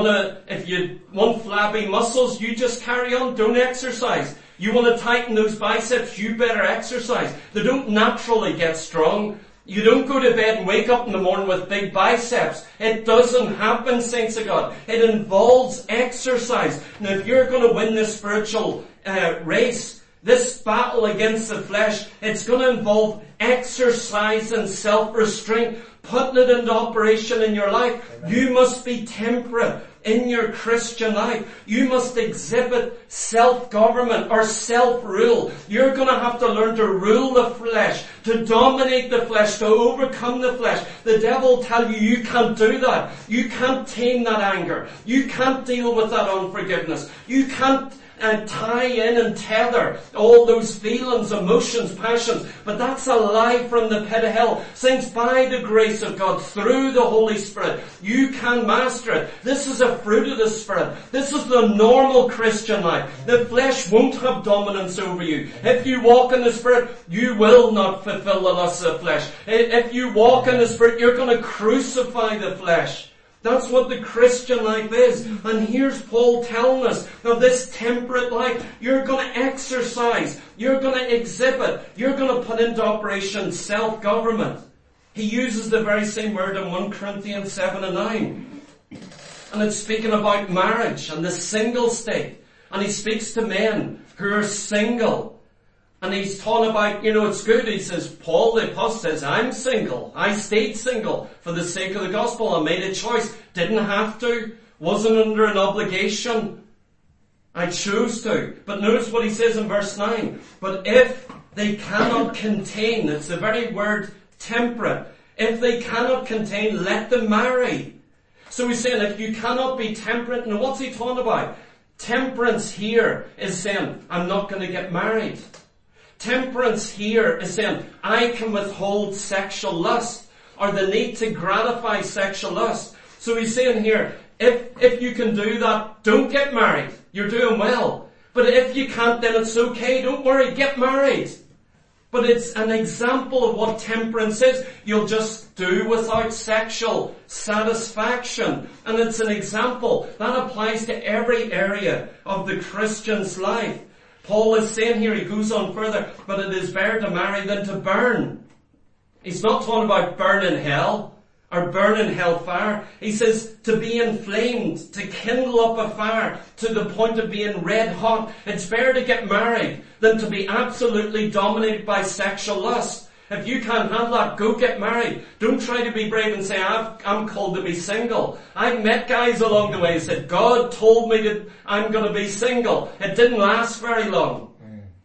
you want flabby muscles, you just carry on, don't exercise. You want to tighten those biceps, you better exercise. They don't naturally get strong. You don't go to bed and wake up in the morning with big biceps. It doesn't happen, saints of God. It involves exercise. Now if you're going to win this spiritual race, this battle against the flesh, it's going to involve exercise and self-restraint, putting it into operation in your life. Amen. You must be temperate in your Christian life. You must exhibit self-government or self-rule. You're going to have to learn to rule the flesh, to dominate the flesh, to overcome the flesh. The devil will tell you you can't do that. You can't tame that anger. You can't deal with that unforgiveness. You can't tie in and tether all those feelings, emotions, passions. But that's a lie from the pit of hell. Saints, by the grace of God, through the Holy Spirit, you can master it. This is a fruit of the Spirit. This is the normal Christian life. The flesh won't have dominance over you. If you walk in the Spirit, you will not fulfill the lusts of the flesh. If you walk in the Spirit, you're going to crucify the flesh. That's what the Christian life is. And here's Paul telling us of this temperate life. You're going to exercise. You're going to exhibit. You're going to put into operation self-government. He uses the very same word in 1 Corinthians 7 and 9. And it's speaking about marriage and the single state. And he speaks to men who are single. And he's talking about, it's good. He says, Paul the apostle says, I'm single. I stayed single for the sake of the gospel. I made a choice. Didn't have to. Wasn't under an obligation. I chose to. But notice what he says in verse 9. But if they cannot contain, it's the very word temperate. If they cannot contain, let them marry. So he's saying if you cannot be temperate, now what's he talking about? Temperance here is saying, I'm not going to get married. Temperance here is saying, I can withhold sexual lust, or the need to gratify sexual lust. So he's saying here, if you can do that, don't get married. You're doing well. But if you can't, then it's okay. Don't worry, get married. But it's an example of what temperance is. You'll just do without sexual satisfaction. And it's an example. That applies to every area of the Christian's life. Paul is saying here, he goes on further, but it is better to marry than to burn. He's not talking about burning hell or burning hellfire. He says to be inflamed, to kindle up a fire to the point of being red hot. It's better to get married than to be absolutely dominated by sexual lust. If you can't handle that, go get married. Don't try to be brave and say, I'm called to be single. I've met guys along the way who said, God told me that I'm going to be single. It didn't last very long.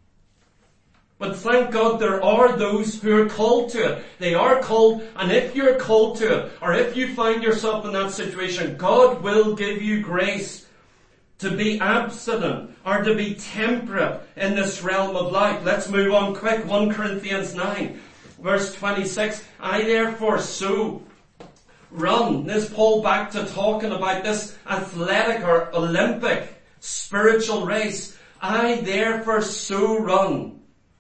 But thank God there are those who are called to it. They are called, and if you're called to it, or if you find yourself in that situation, God will give you grace to be abstinent or to be temperate in this realm of life. Let's move on quick. 1 Corinthians 9. Verse 26, I therefore so run. This Paul back to talking about this athletic or Olympic spiritual race. I therefore so run.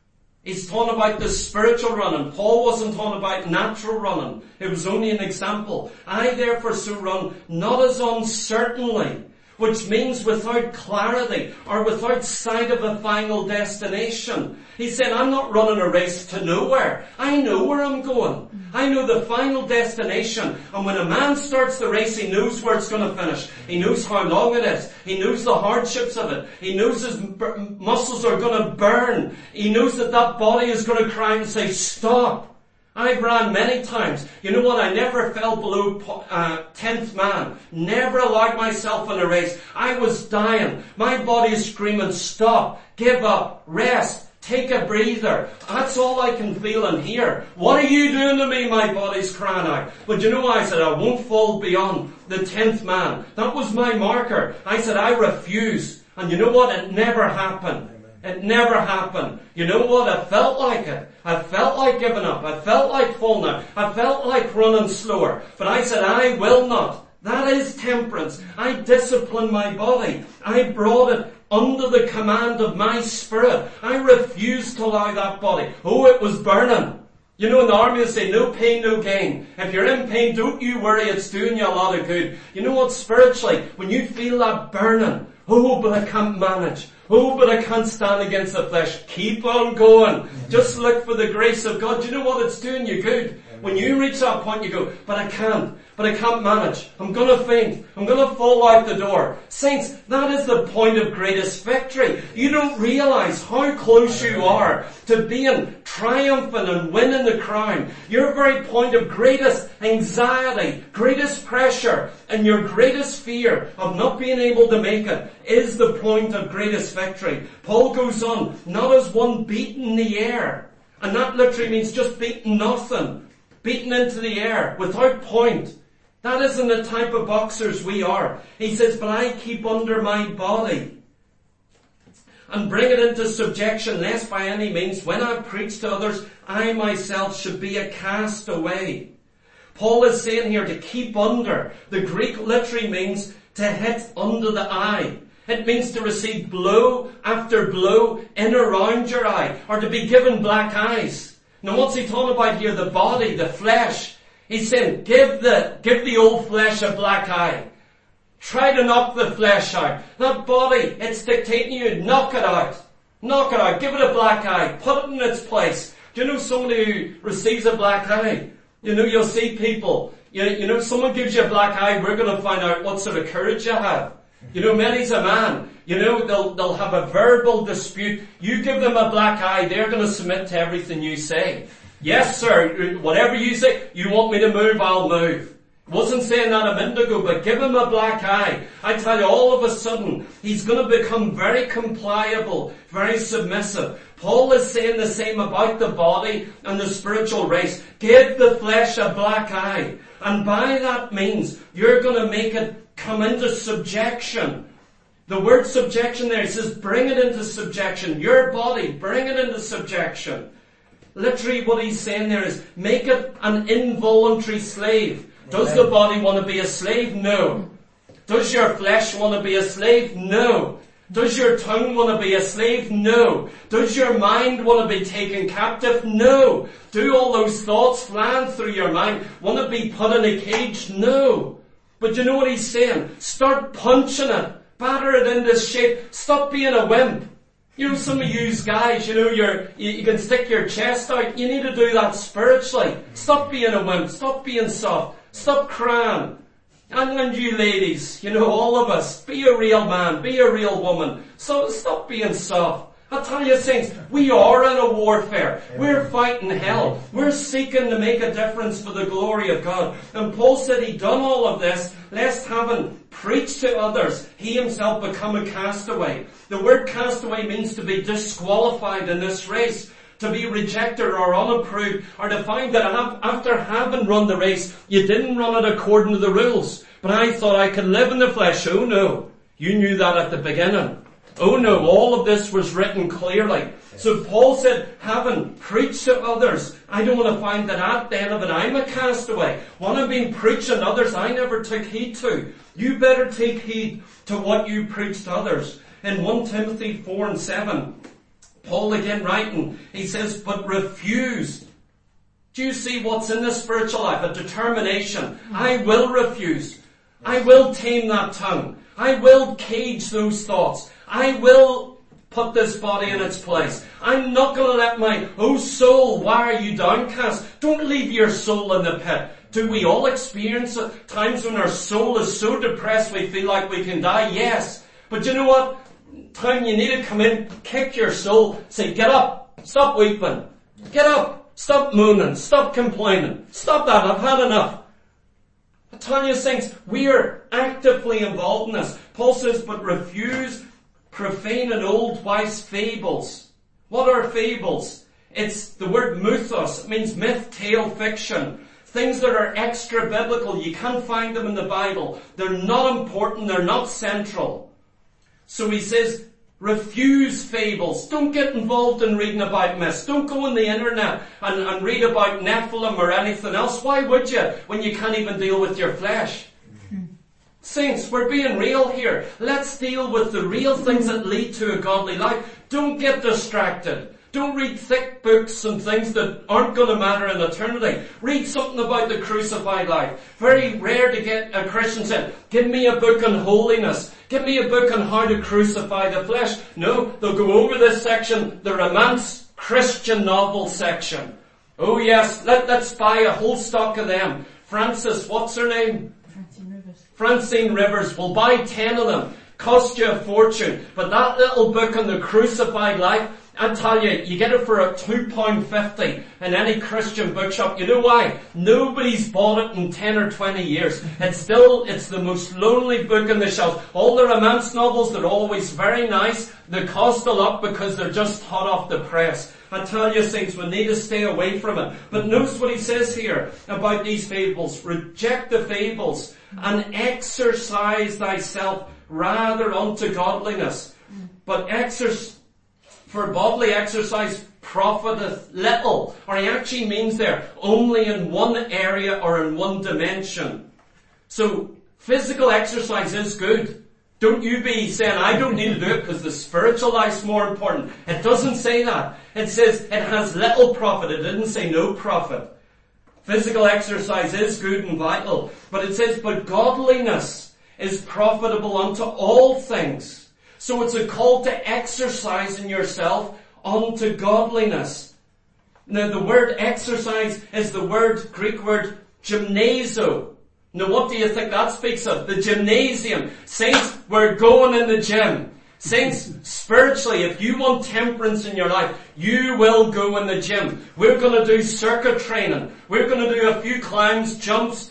He's talking about the spiritual running. Paul wasn't talking about natural running. It was only an example. I therefore so run, not as uncertainly, which means without clarity or without sight of a final destination. He said, I'm not running a race to nowhere. I know where I'm going. I know the final destination. And when a man starts the race, he knows where it's going to finish. He knows how long it is. He knows the hardships of it. He knows his muscles are going to burn. He knows that body is going to cry and say, stop. I've ran many times. You know what? I never fell below 10th man. Never allowed myself in a race. I was dying. My body is screaming, stop, give up, rest, take a breather. That's all I can feel and hear. What are you doing to me? My body's crying out. But you know, I said, I won't fall beyond the 10th man. That was my marker. I said, I refuse. And you know what? It never happened. It never happened. You know what? I felt like it. I felt like giving up. I felt like falling out. I felt like running slower. But I said, I will not. That is temperance. I disciplined my body. I brought it under the command of my spirit. I refused to allow that body. Oh, it was burning. You know, in the army they say, no pain, no gain. If you're in pain, don't you worry. It's doing you a lot of good. You know what? Spiritually, when you feel that burning, oh, but I can't manage. Oh, but I can't stand against the flesh. Keep on going. Just look for the grace of God. Do you know what? It's doing you good. When you reach that point, you go, but I can't manage. I'm going to faint. I'm going to fall out the door. Saints, that is the point of greatest victory. You don't realize how close you are to being triumphant and winning the crown. Your very point of greatest anxiety, greatest pressure, and your greatest fear of not being able to make it is the point of greatest victory. Paul goes on, not as one beaten in the air. And that literally means just beaten nothing. Beaten into the air, without point. That isn't the type of boxers we are. He says, but I keep under my body and bring it into subjection, lest by any means, when I preach to others, I myself should be a castaway. Paul is saying here to keep under. The Greek literally means to hit under the eye. It means to receive blow after blow in around your eye, or to be given black eyes. Now what's he talking about here? The body, the flesh. He's saying, give the old flesh a black eye. Try to knock the flesh out. That body, it's dictating you. Knock it out. Knock it out. Give it a black eye. Put it in its place. Do you know somebody who receives a black eye? You know, you'll see people. You know, someone gives you a black eye, we're going to find out what sort of courage you have. You know, many's a man. You know, they'll have a verbal dispute. You give them a black eye, they're going to submit to everything you say. Yes, sir, whatever you say, you want me to move, I'll move. Wasn't saying that a minute ago, but give him a black eye. I tell you, all of a sudden, he's going to become very compliable, very submissive. Paul is saying the same about the body and the spiritual race. Give the flesh a black eye. And by that means, you're going to make it come into subjection. The word subjection there, it says bring it into subjection. Your body, bring it into subjection. Literally what he's saying there is make it an involuntary slave. Does the body want to be a slave? No. Does your flesh want to be a slave? No. Does your tongue want to be a slave? No. Does your mind want to be taken captive? No. Do all those thoughts flying through your mind want to be put in a cage? No. But you know what he's saying? Start punching it. Batter it into shape. Stop being a wimp. You know, some of you guys, you know, you can stick your chest out. You need to do that spiritually. Stop being a wimp. Stop being soft. Stop crying. And you ladies, you know, all of us, be a real man, be a real woman. So stop being soft. I tell you, saints, we are in a warfare. We're fighting hell. We're seeking to make a difference for the glory of God. And Paul said he'd done all of this, lest having preached to others, he himself become a castaway. The word castaway means to be disqualified in this race, to be rejected or unapproved, or to find that after having run the race, you didn't run it according to the rules. But I thought I could live in the flesh. Oh no, you knew that at the beginning. Oh no, all of this was written clearly. So Paul said, having preached to others, I don't want to find that at the end of it I'm a castaway. What I've been preaching to others, I never took heed to. You better take heed to what you preach to others. In 1 Timothy 4:7, Paul again writing, he says, but refuse. Do you see what's in the spiritual life? A determination. I will refuse. I will tame that tongue. I will cage those thoughts. I will put this body in its place. I'm not going to let my, oh soul, why are you downcast? Don't leave your soul in the pit. Do we all experience times when our soul is so depressed we feel like we can die? Yes. But you know what? Time you need to come in, kick your soul, say, get up, stop weeping, get up, stop mooning, stop complaining, stop that, I've had enough. I tell you things, we are actively involved in this. Paul says, but refuse profane and old wise fables. What are fables? It's the word mythos. It means myth, tale, fiction. Things that are extra biblical. You can't find them in the Bible. They're not important. They're not central. So he says, refuse fables. Don't get involved in reading about myths. Don't go on the internet and read about Nephilim or anything else. Why would you when you can't even deal with your flesh? Saints, we're being real here. Let's deal with the real things that lead to a godly life. Don't get distracted. Don't read thick books and things that aren't going to matter in eternity. Read something about the crucified life. Very rare to get a Christian saying, give me a book on holiness. Give me a book on how to crucify the flesh. No, they'll go over this section, the romance Christian novel section. Oh yes, let's buy a whole stock of them. Frances, what's her name? Francine Rivers. We'll buy 10 of them. Cost you a fortune. But that little book on the crucified life, I tell you, you get it for a £2.50 in any Christian bookshop. You know why? Nobody's bought it in 10 or 20 years. It's the most lonely book on the shelf. All the romance novels, they're always very nice. They cost a lot because they're just hot off the press. I tell you, saints, we need to stay away from it. But notice what he says here about these fables. Reject the fables and exercise thyself rather unto godliness. But for bodily exercise profiteth little. Or he actually means there, only in one area or in one dimension. So, physical exercise is good. Don't you be saying, I don't need to do it because the spiritual life's more important. It doesn't say that. It says it has little profit. It didn't say no profit. Physical exercise is good and vital. But it says, but godliness is profitable unto all things. So it's a call to exercise in yourself unto godliness. Now the word exercise is the Greek word gymnazo. Now what do you think that speaks of? The gymnasium. Saints, we're going in the gym. Saints, spiritually, if you want temperance in your life, you will go in the gym. We're going to do circuit training. We're going to do a few climbs, jumps,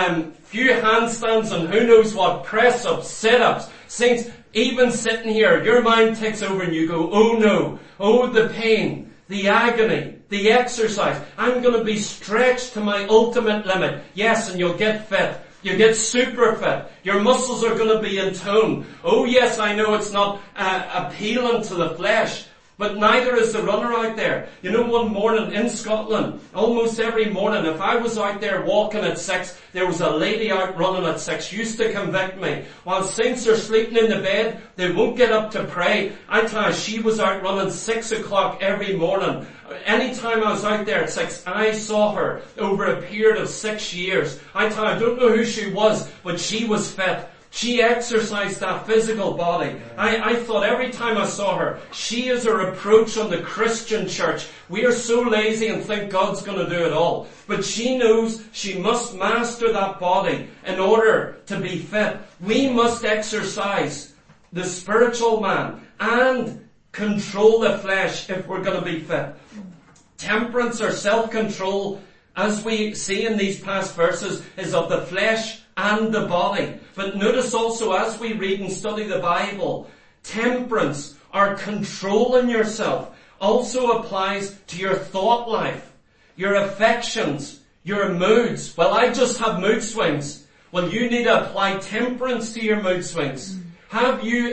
few handstands and who knows what, press-ups, sit-ups. Saints, even sitting here, your mind takes over and you go, oh no, oh the pain, the agony, the exercise. I'm going to be stretched to my ultimate limit. Yes, and you'll get fit. You get super fit. Your muscles are going to be in tone. Oh yes, I know it's not appealing to the flesh, but neither is the runner out there. You know, one morning in Scotland, almost every morning, if I was out there walking at 6, there was a lady out running at 6, used to convict me. While saints are sleeping in the bed, they won't get up to pray. I tell you, she was out running 6 o'clock every morning. Anytime I was out there at 6, I saw her over a period of 6 years. I tell you, I don't know who she was, but she was fit. She exercised that physical body. I thought every time I saw her, she is a reproach on the Christian church. We are so lazy and think God's going to do it all. But she knows she must master that body in order to be fit. We must exercise the spiritual man and control the flesh if we're going to be fit. Temperance or self-control, as we see in these past verses, is of the flesh and the body. But notice also as we read and study the Bible, temperance or controlling yourself also applies to your thought life, your affections, your moods. Well, I just have mood swings. Well, you need to apply temperance to your mood swings. Do you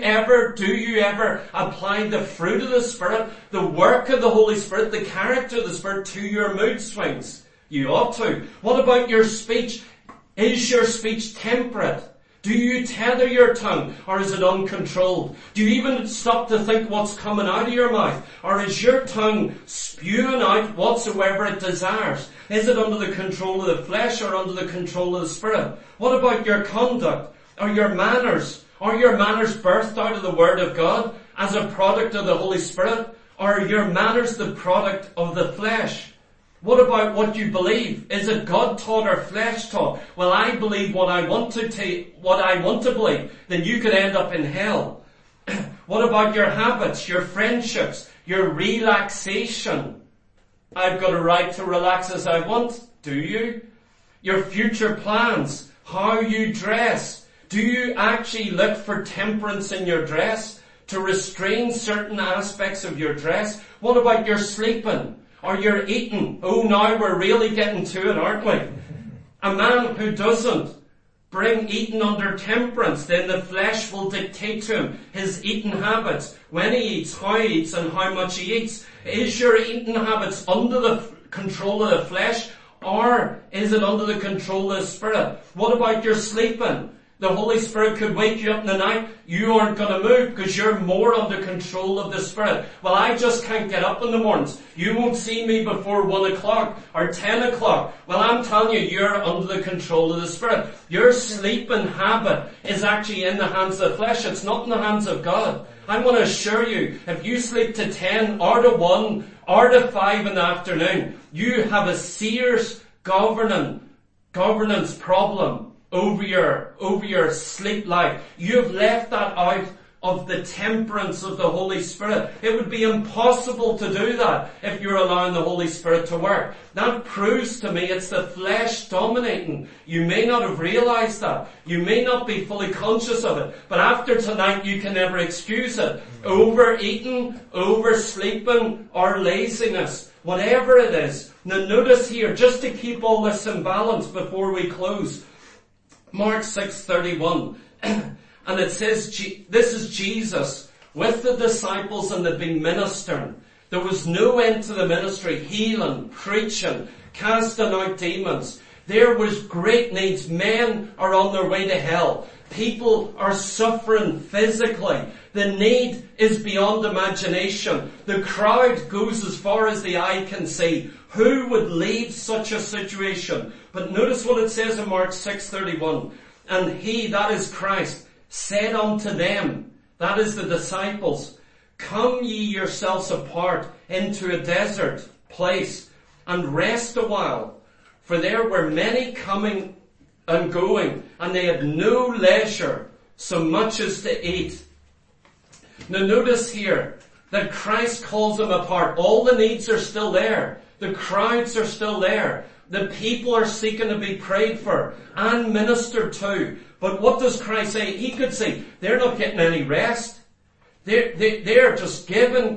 ever apply the fruit of the Spirit, the work of the Holy Spirit, the character of the Spirit to your mood swings? You ought to. What about your speech? Is your speech temperate? Do you tether your tongue, or is it uncontrolled? Do you even stop to think what's coming out of your mouth? Or is your tongue spewing out whatsoever it desires? Is it under the control of the flesh or under the control of the Spirit? What about your conduct? Or your manners? Are your manners birthed out of the Word of God as a product of the Holy Spirit? Or are your manners the product of the flesh? What about what you believe? Is it God taught or flesh taught? Well, I believe what I want to believe. Then you could end up in hell. What about your habits, your friendships, your relaxation? I've got a right to relax as I want. Do you? Your future plans, how you dress. Do you actually look for temperance in your dress? To restrain certain aspects of your dress? What about your sleeping? Or your eating? Oh, now we're really getting to it, aren't we? A man who doesn't bring eating under temperance, then the flesh will dictate to him his eating habits, when he eats, how he eats, and how much he eats. Is your eating habits under the control of the flesh, or is it under the control of the Spirit? What about your sleeping? The Holy Spirit could wake you up in the night. You aren't going to move because you're more under control of the Spirit. Well, I just can't get up in the mornings. You won't see me before 1 o'clock or 10 o'clock. Well, I'm telling you, you're under the control of the Spirit. Your sleeping habit is actually in the hands of the flesh. It's not in the hands of God. I want to assure you, if you sleep to 10 or to 1 or to 5 in the afternoon, you have a serious governance problem over your sleep life. You've left that out of the temperance of the Holy Spirit. It would be impossible to do that if you're allowing the Holy Spirit to work. That proves to me it's the flesh dominating. You may not have realized that. You may not be fully conscious of it. But after tonight, you can never excuse it. Overeating, oversleeping, or laziness. Whatever it is. Now notice here, just to keep all this in balance before we close, Mark 6:31, and it says, this is Jesus with the disciples, and they've been ministering. There was no end to the ministry, healing, preaching, casting out demons. There was great needs. Men are on their way to hell. People are suffering physically. The need is beyond imagination. The crowd goes as far as the eye can see. Who would leave such a situation? But notice what it says in Mark 6:31. And he, that is Christ, said unto them, that is the disciples, come ye yourselves apart into a desert place and rest a while. For there were many coming and going, and they had no leisure so much as to eat. Now notice here that Christ calls them apart. All the needs are still there. The crowds are still there. The people are seeking to be prayed for and ministered to. But what does Christ say? He could say, they're not getting any rest. They're just giving.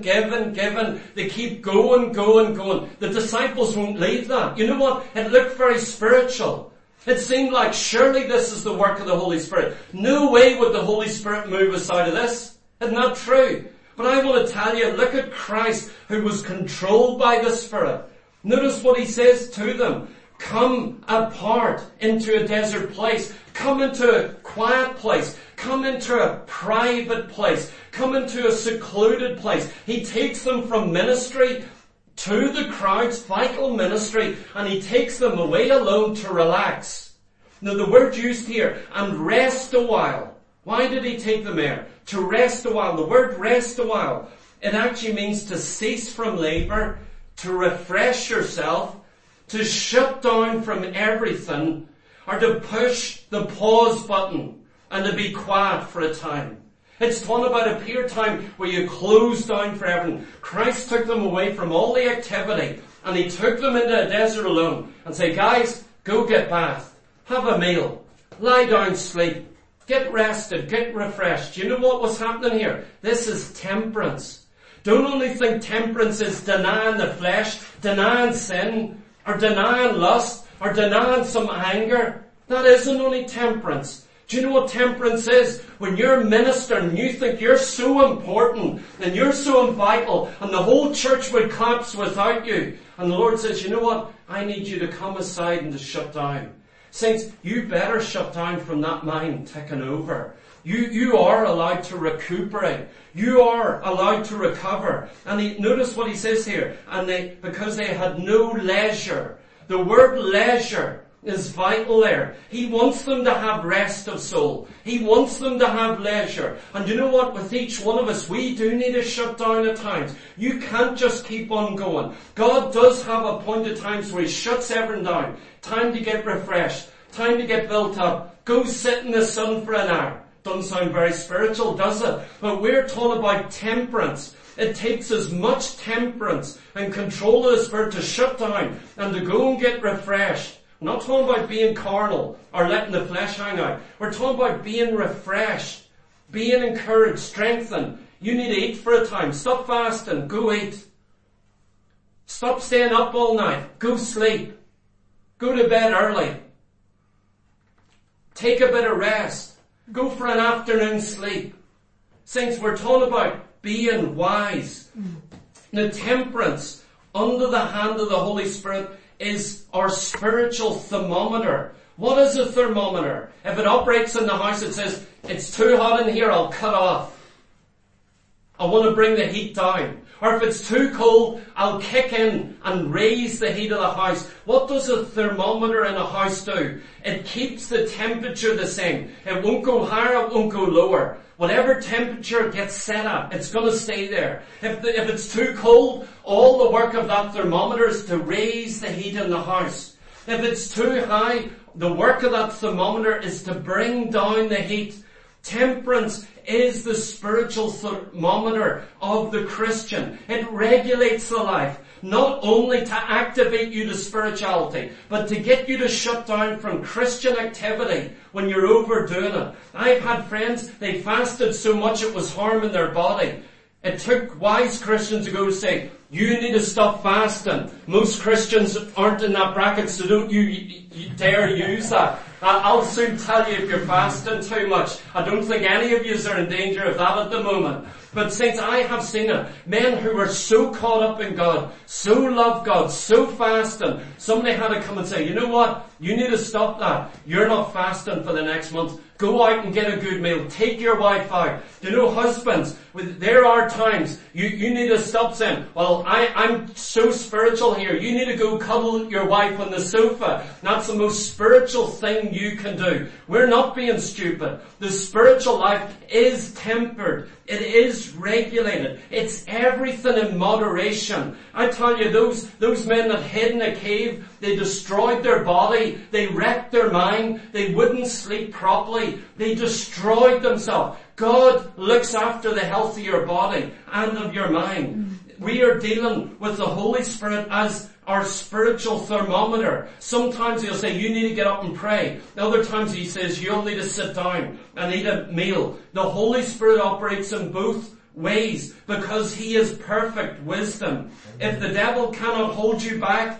They keep going. The disciples won't leave that. You know what? It looked very spiritual. It seemed like surely this is the work of the Holy Spirit. No way would the Holy Spirit move us out of this. Isn't that true? But I want to tell you, look at Christ who was controlled by the Spirit. Notice what he says to them. Come apart into a desert place. Come into a quiet place. Come into a private place. Come into a secluded place. He takes them from ministry to the crowds, vital ministry, and he takes them away alone to relax. Now the word used here, and rest a while. Why did he take them there? To rest a while. The word rest a while, it actually means to cease from labor, to refresh yourself, to shut down from everything, or to push the pause button and to be quiet for a time. It's talking about a period of time where you close down for everything. Christ took them away from all the activity and he took them into a desert alone and said, guys, go get bathed, have a meal, lie down, sleep, get rested, get refreshed. You know what was happening here? This is temperance. Don't only think temperance is denying the flesh, denying sin, or denying lust, or denying some anger. That isn't only temperance. Do you know what temperance is? When you're ministering, you think you're so important and you're so vital and the whole church would collapse without you. And the Lord says, you know what? I need you to come aside and to shut down. Saints, you better shut down from that mind taking over. You are allowed to recuperate. You are allowed to recover. And notice what he says here. And because they had no leisure. The word leisure is vital there. He wants them to have rest of soul. He wants them to have leisure. And you know what? With each one of us, we do need to shut down at times. You can't just keep on going. God does have appointed times where he shuts everything down. Time to get refreshed. Time to get built up. Go sit in the sun for an hour. Doesn't sound very spiritual, does it? But we're taught about temperance. It takes as much temperance and control of the spirit to shut down and to go and get refreshed. We're not talking about being carnal or letting the flesh hang out. We're talking about being refreshed, being encouraged, strengthened. You need to eat for a time. Stop fasting. Go eat. Stop staying up all night. Go sleep. Go to bed early. Take a bit of rest. Go for an afternoon sleep. Saints, we're talking about being wise. The temperance under the hand of the Holy Spirit is our spiritual thermometer. What is a thermometer? If it operates in the house, it says, it's too hot in here, I'll cut off. I want to bring the heat down. Or if it's too cold, I'll kick in and raise the heat of the house. What does a thermometer in a house do? It keeps the temperature the same. It won't go higher, it won't go lower. Whatever temperature gets set at, it's going to stay there. If it's too cold, all the work of that thermometer is to raise the heat in the house. If it's too high, the work of that thermometer is to bring down the heat. Temperance is the spiritual thermometer of the Christian. It regulates the life, not only to activate you to spirituality, but to get you to shut down from Christian activity when you're overdoing it. I've had friends, they fasted so much it was harming their body. It took wise Christians to go to say, you need to stop fasting. Most Christians aren't in that bracket, so don't you dare use that. I'll soon tell you if you're fasting too much. I don't think any of you are in danger of that at the moment. But saints, I have seen it. Men who were so caught up in God, so love God, so fasting. Somebody had to come and say, you know what? You need to stop that. You're not fasting for the next month. Go out and get a good meal. Take your wife out. You know, husbands, there are times you need to stop saying, well, I'm so spiritual here. You need to go cuddle your wife on the sofa. That's the most spiritual thing you can do. We're not being stupid. The spiritual life is tempered. It is regulated. It's everything in moderation. I tell you, those men that hid in a cave, they destroyed their body. They wrecked their mind. They wouldn't sleep properly. They destroyed themselves. God looks after the health of your body and of your mind. We are dealing with the Holy Spirit as our spiritual thermometer. Sometimes he'll say, you need to get up and pray. Other times he says, you'll need to sit down and eat a meal. The Holy Spirit operates in both ways because he is perfect wisdom. If the devil cannot hold you back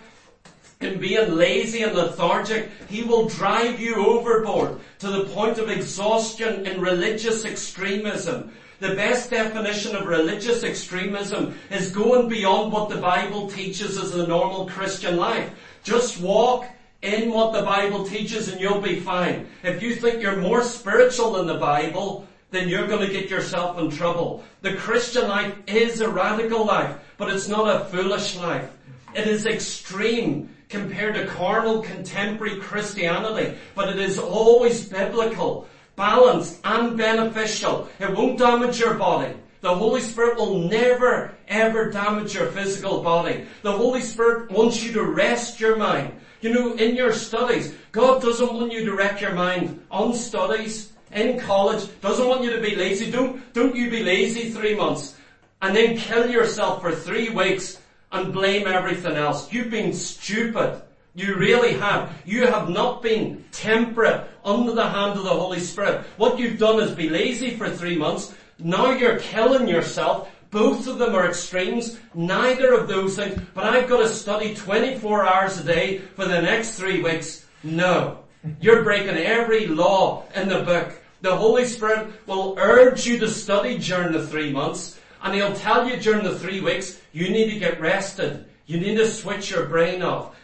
in being lazy and lethargic, he will drive you overboard to the point of exhaustion in religious extremism. The best definition of religious extremism is going beyond what the Bible teaches as a normal Christian life. Just walk in what the Bible teaches and you'll be fine. If you think you're more spiritual than the Bible, then you're going to get yourself in trouble. The Christian life is a radical life, but it's not a foolish life. It is extreme compared to carnal contemporary Christianity, but it is always biblical, balanced and beneficial. It won't damage your body. The Holy Spirit will never ever damage your physical body. The Holy Spirit wants you to rest your mind. You know, in your studies, God doesn't want you to wreck your mind on studies, in college, doesn't want you to be lazy. Don't you be lazy 3 months and then kill yourself for 3 weeks and blame everything else. You've been stupid. You really have. You have not been temperate under the hand of the Holy Spirit. What you've done is be lazy for 3 months. Now you're killing yourself. Both of them are extremes. Neither of those things. But I've got to study 24 hours a day for the next 3 weeks. No. You're breaking every law in the book. The Holy Spirit will urge you to study during the 3 months. And he'll tell you during the 3 weeks, you need to get rested. You need to switch your brain off.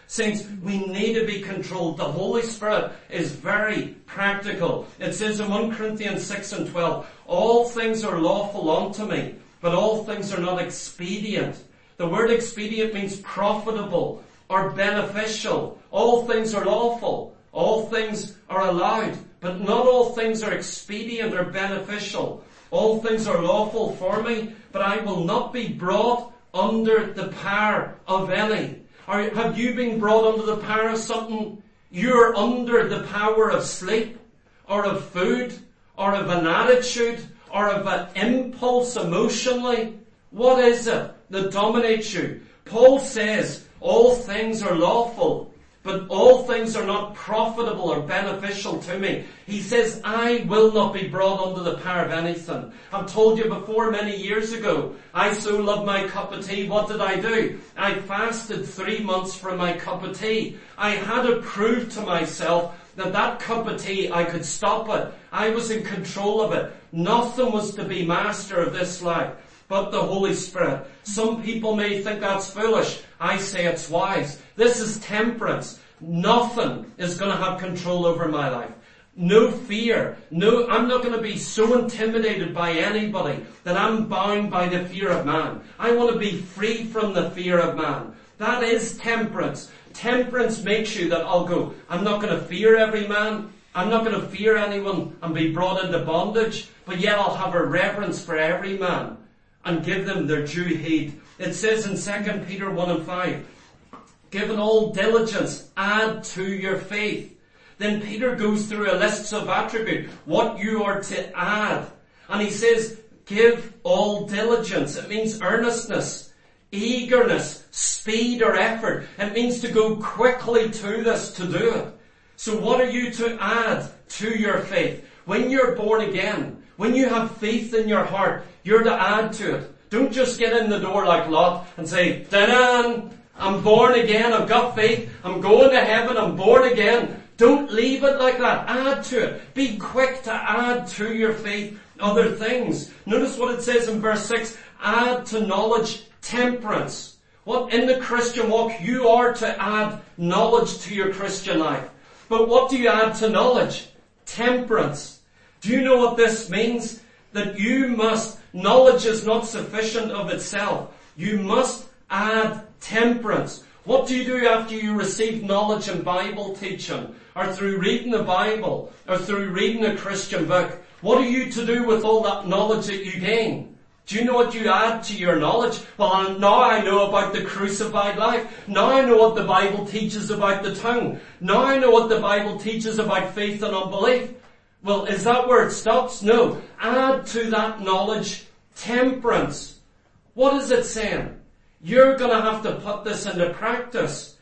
Saints, we need to be controlled. The Holy Spirit is very practical. It says in 1 Corinthians 6:12, all things are lawful unto me, but all things are not expedient. The word expedient means profitable or beneficial. All things are lawful. All things are allowed, but not all things are expedient or beneficial. All things are lawful for me, but I will not be brought under the power of any. Or have you been brought under the power of something? You're under the power of sleep, or of food, or of an attitude, or of an impulse emotionally. What is it that dominates you? Paul says all things are lawful, but all things are not profitable or beneficial to me. He says, I will not be brought under the power of anything. I've told you before many years ago, I so love my cup of tea. What did I do? I fasted 3 months from my cup of tea. I had to prove to myself that cup of tea, I could stop it. I was in control of it. Nothing was to be master of this life but the Holy Spirit. Some people may think that's foolish. I say it's wise. This is temperance. Nothing is going to have control over my life. No fear. No, I'm not going to be so intimidated by anybody that I'm bound by the fear of man. I want to be free from the fear of man. That is temperance. Temperance makes you that I'll go, I'm not going to fear every man. I'm not going to fear anyone and be brought into bondage, but yet I'll have a reverence for every man and give them their due heed. It says in 2 Peter 1:5, given all diligence, add to your faith. Then Peter goes through a list of attributes, what you are to add. And he says, give all diligence. It means earnestness, eagerness, speed or effort. It means to go quickly to this, to do it. So what are you to add to your faith? When you're born again, when you have faith in your heart, you're to add to it. Don't just get in the door like Lot and say, ta-da, I'm born again, I've got faith, I'm going to heaven, I'm born again. Don't leave it like that. Add to it. Be quick to add to your faith other things. Notice what it says in verse 6, add to knowledge temperance. What in the Christian walk, you are to add knowledge to your Christian life. But what do you add to knowledge? Temperance. Do you know what this means? That knowledge is not sufficient of itself. You must add temperance. What do you do after you receive knowledge and Bible teaching? Or through reading the Bible? Or through reading a Christian book? What are you to do with all that knowledge that you gain? Do you know what you add to your knowledge? Well, now I know about the crucified life. Now I know what the Bible teaches about the tongue. Now I know what the Bible teaches about faith and unbelief. Well, is that where it stops? No. Add to that knowledge temperance. What is it saying? You're going to have to put this into practice.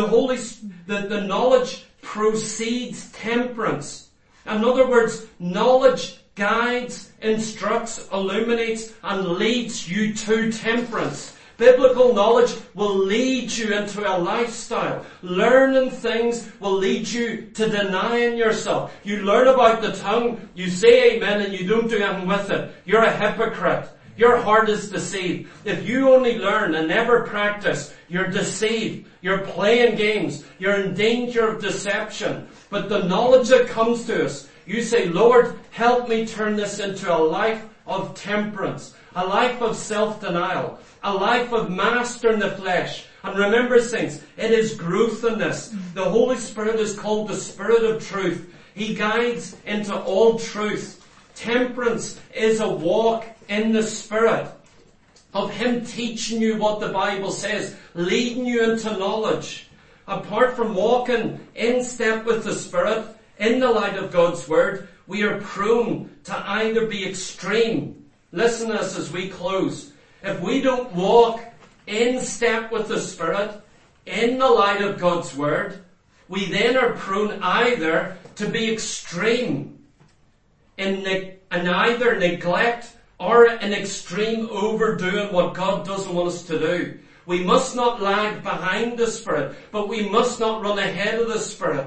The knowledge precedes temperance. In other words, knowledge guides, instructs, illuminates, and leads you to temperance. Biblical knowledge will lead you into a lifestyle. Learning things will lead you to denying yourself. You learn about the tongue, you say amen, and you don't do anything with it. You're a hypocrite. Your heart is deceived. If you only learn and never practice, you're deceived. You're playing games. You're in danger of deception. But the knowledge that comes to us, you say, Lord, help me turn this into a life of temperance, a life of self-denial, a life of mastering the flesh. And remember, saints, it is growth in this. The Holy Spirit is called the Spirit of truth. He guides into all truth. Temperance is a walk in the Spirit of Him teaching you what the Bible says, leading you into knowledge. Apart from walking in step with the Spirit, in the light of God's Word, we are prone to either be extreme. Listen to this as we close. If we don't walk in step with the Spirit, in the light of God's Word, we then are prone either to be extreme in either neglect or an extreme overdoing what God doesn't want us to do. We must not lag behind the Spirit, but we must not run ahead of the Spirit.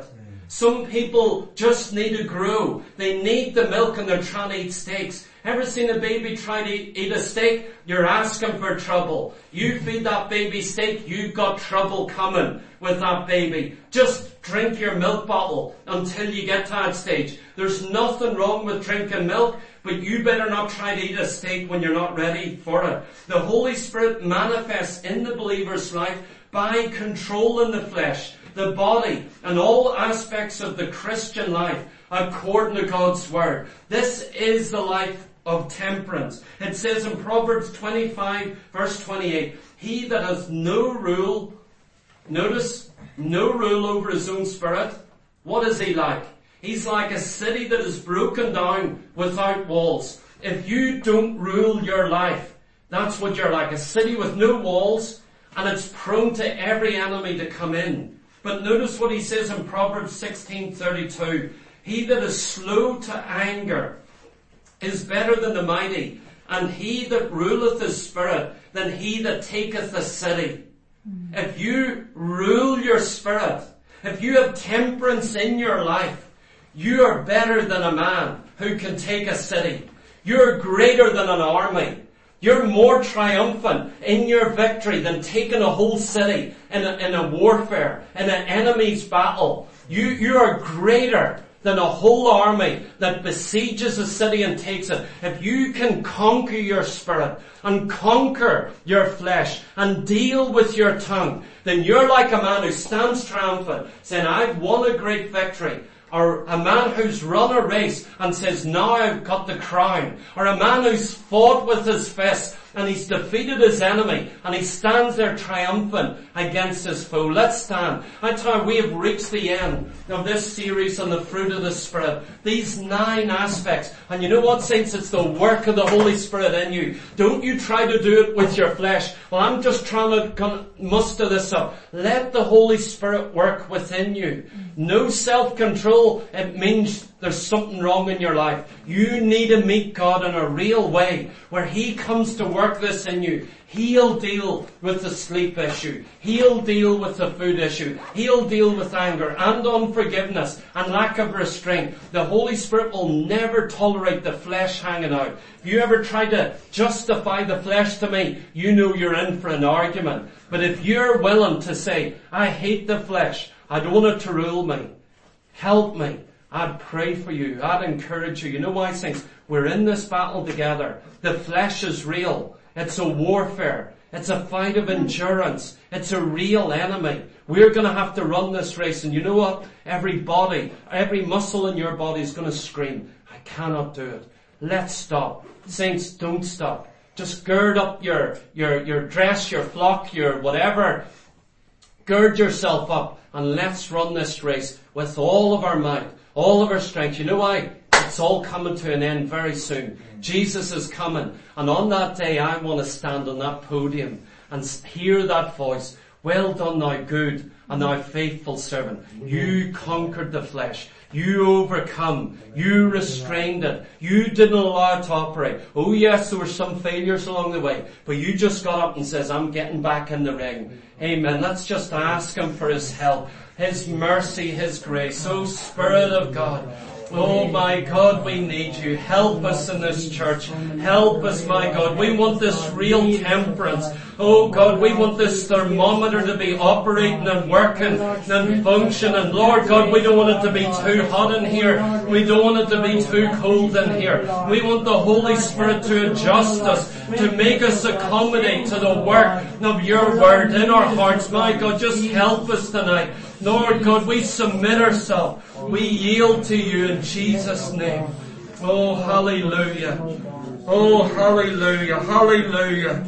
Some people just need to grow. They need the milk and they're trying to eat steaks. Ever seen a baby try to eat a steak? You're asking for trouble. You feed that baby steak, you've got trouble coming with that baby. Just drink your milk bottle until you get to that stage. There's nothing wrong with drinking milk, but you better not try to eat a steak when you're not ready for it. The Holy Spirit manifests in the believer's life by controlling the flesh, the body, and all aspects of the Christian life according to God's Word. This is the life of temperance. It says in Proverbs 25 verse 28, he that has no rule, notice, no rule over his own spirit, what is he like? He's like a city that is broken down without walls. If you don't rule your life, that's what you're like, a city with no walls, and it's prone to every enemy to come in. But notice what he says in Proverbs 16:32. He that is slow to anger is better than the mighty, and he that ruleth his spirit than he that taketh a city. If you rule your spirit, if you have temperance in your life, you are better than a man who can take a city. You're greater than an army. You're more triumphant in your victory than taking a whole city in a warfare, in an enemy's battle. You are greater than a whole army that besieges a city and takes it. If you can conquer your spirit and conquer your flesh and deal with your tongue, then you're like a man who stands triumphant saying, I've won a great victory. Or a man who's run a race and says, now I've got the crown. Or a man who's fought with his fists and he's defeated his enemy and he stands there triumphant against his foe. Let's stand. I tell you, we have reached the end of this series on the fruit of the Spirit. These 9 aspects. And you know what, saints? It's the work of the Holy Spirit in you. Don't you try to do it with your flesh. Well, I'm just trying to muster this up. Let the Holy Spirit work within you. No self-control. It means there's something wrong in your life. You need to meet God in a real way where He comes to work this in you. He'll deal with the sleep issue. He'll deal with the food issue. He'll deal with anger and unforgiveness and lack of restraint. The Holy Spirit will never tolerate the flesh hanging out. If you ever try to justify the flesh to me, you know you're in for an argument. But if you're willing to say, I hate the flesh, I don't want it to rule me, help me, I'd pray for you, I'd encourage you. You know why, saints? We're in this battle together. The flesh is real. It's a warfare. It's a fight of endurance. It's a real enemy. We're going to have to run this race. And you know what? Every body, every muscle in your body is going to scream, I cannot do it. Let's stop. Saints, don't stop. Just gird up your dress, your flock, your whatever. Gird yourself up and let's run this race with all of our might, all of our strength. You know why? It's all coming to an end very soon. Jesus is coming. And on that day, I want to stand on that podium and hear that voice. Well done, thou good and thou faithful servant. You conquered the flesh. You overcome. You restrained it. You didn't allow it to operate. Oh yes, there were some failures along the way, but you just got up and says, I'm getting back in the ring. Amen. Let's just ask Him for His help, His mercy, His grace. Oh Spirit of God. Oh my God, we need you. Help us in this church. Help us, my God. We want this real temperance. Oh God, we want this thermometer to be operating and working and functioning. Lord God, we don't want it to be too hot in here. We don't want it to be too cold in here. We want the Holy Spirit to adjust us, to make us accommodate to the work of your word in our hearts. My God, just help us tonight. Lord God, we submit ourselves. We yield to you in Jesus' name. Oh, hallelujah. Oh, hallelujah. Hallelujah.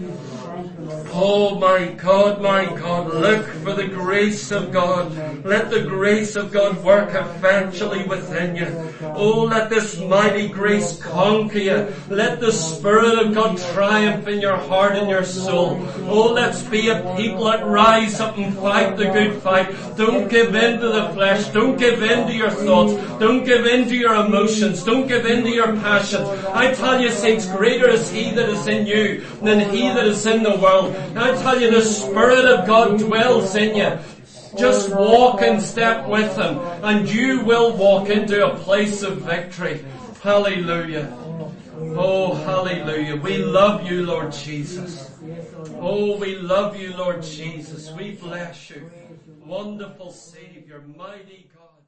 Oh my God, look for the grace of God. Let the grace of God work effectually within you. Oh, let this mighty grace conquer you. Let the Spirit of God triumph in your heart and your soul. Oh, let's be a people that rise up and fight the good fight. Don't give in to the flesh. Don't give in to your thoughts. Don't give in to your emotions. Don't give in to your passions. I tell you, saints, greater is He that is in you than he that is in the world. I tell you, the Spirit of God dwells in you. Just walk in step with Him, and you will walk into a place of victory. Hallelujah. Oh, hallelujah. We love you, Lord Jesus. Oh, we love you, Lord Jesus. We bless you. Wonderful Savior, mighty God.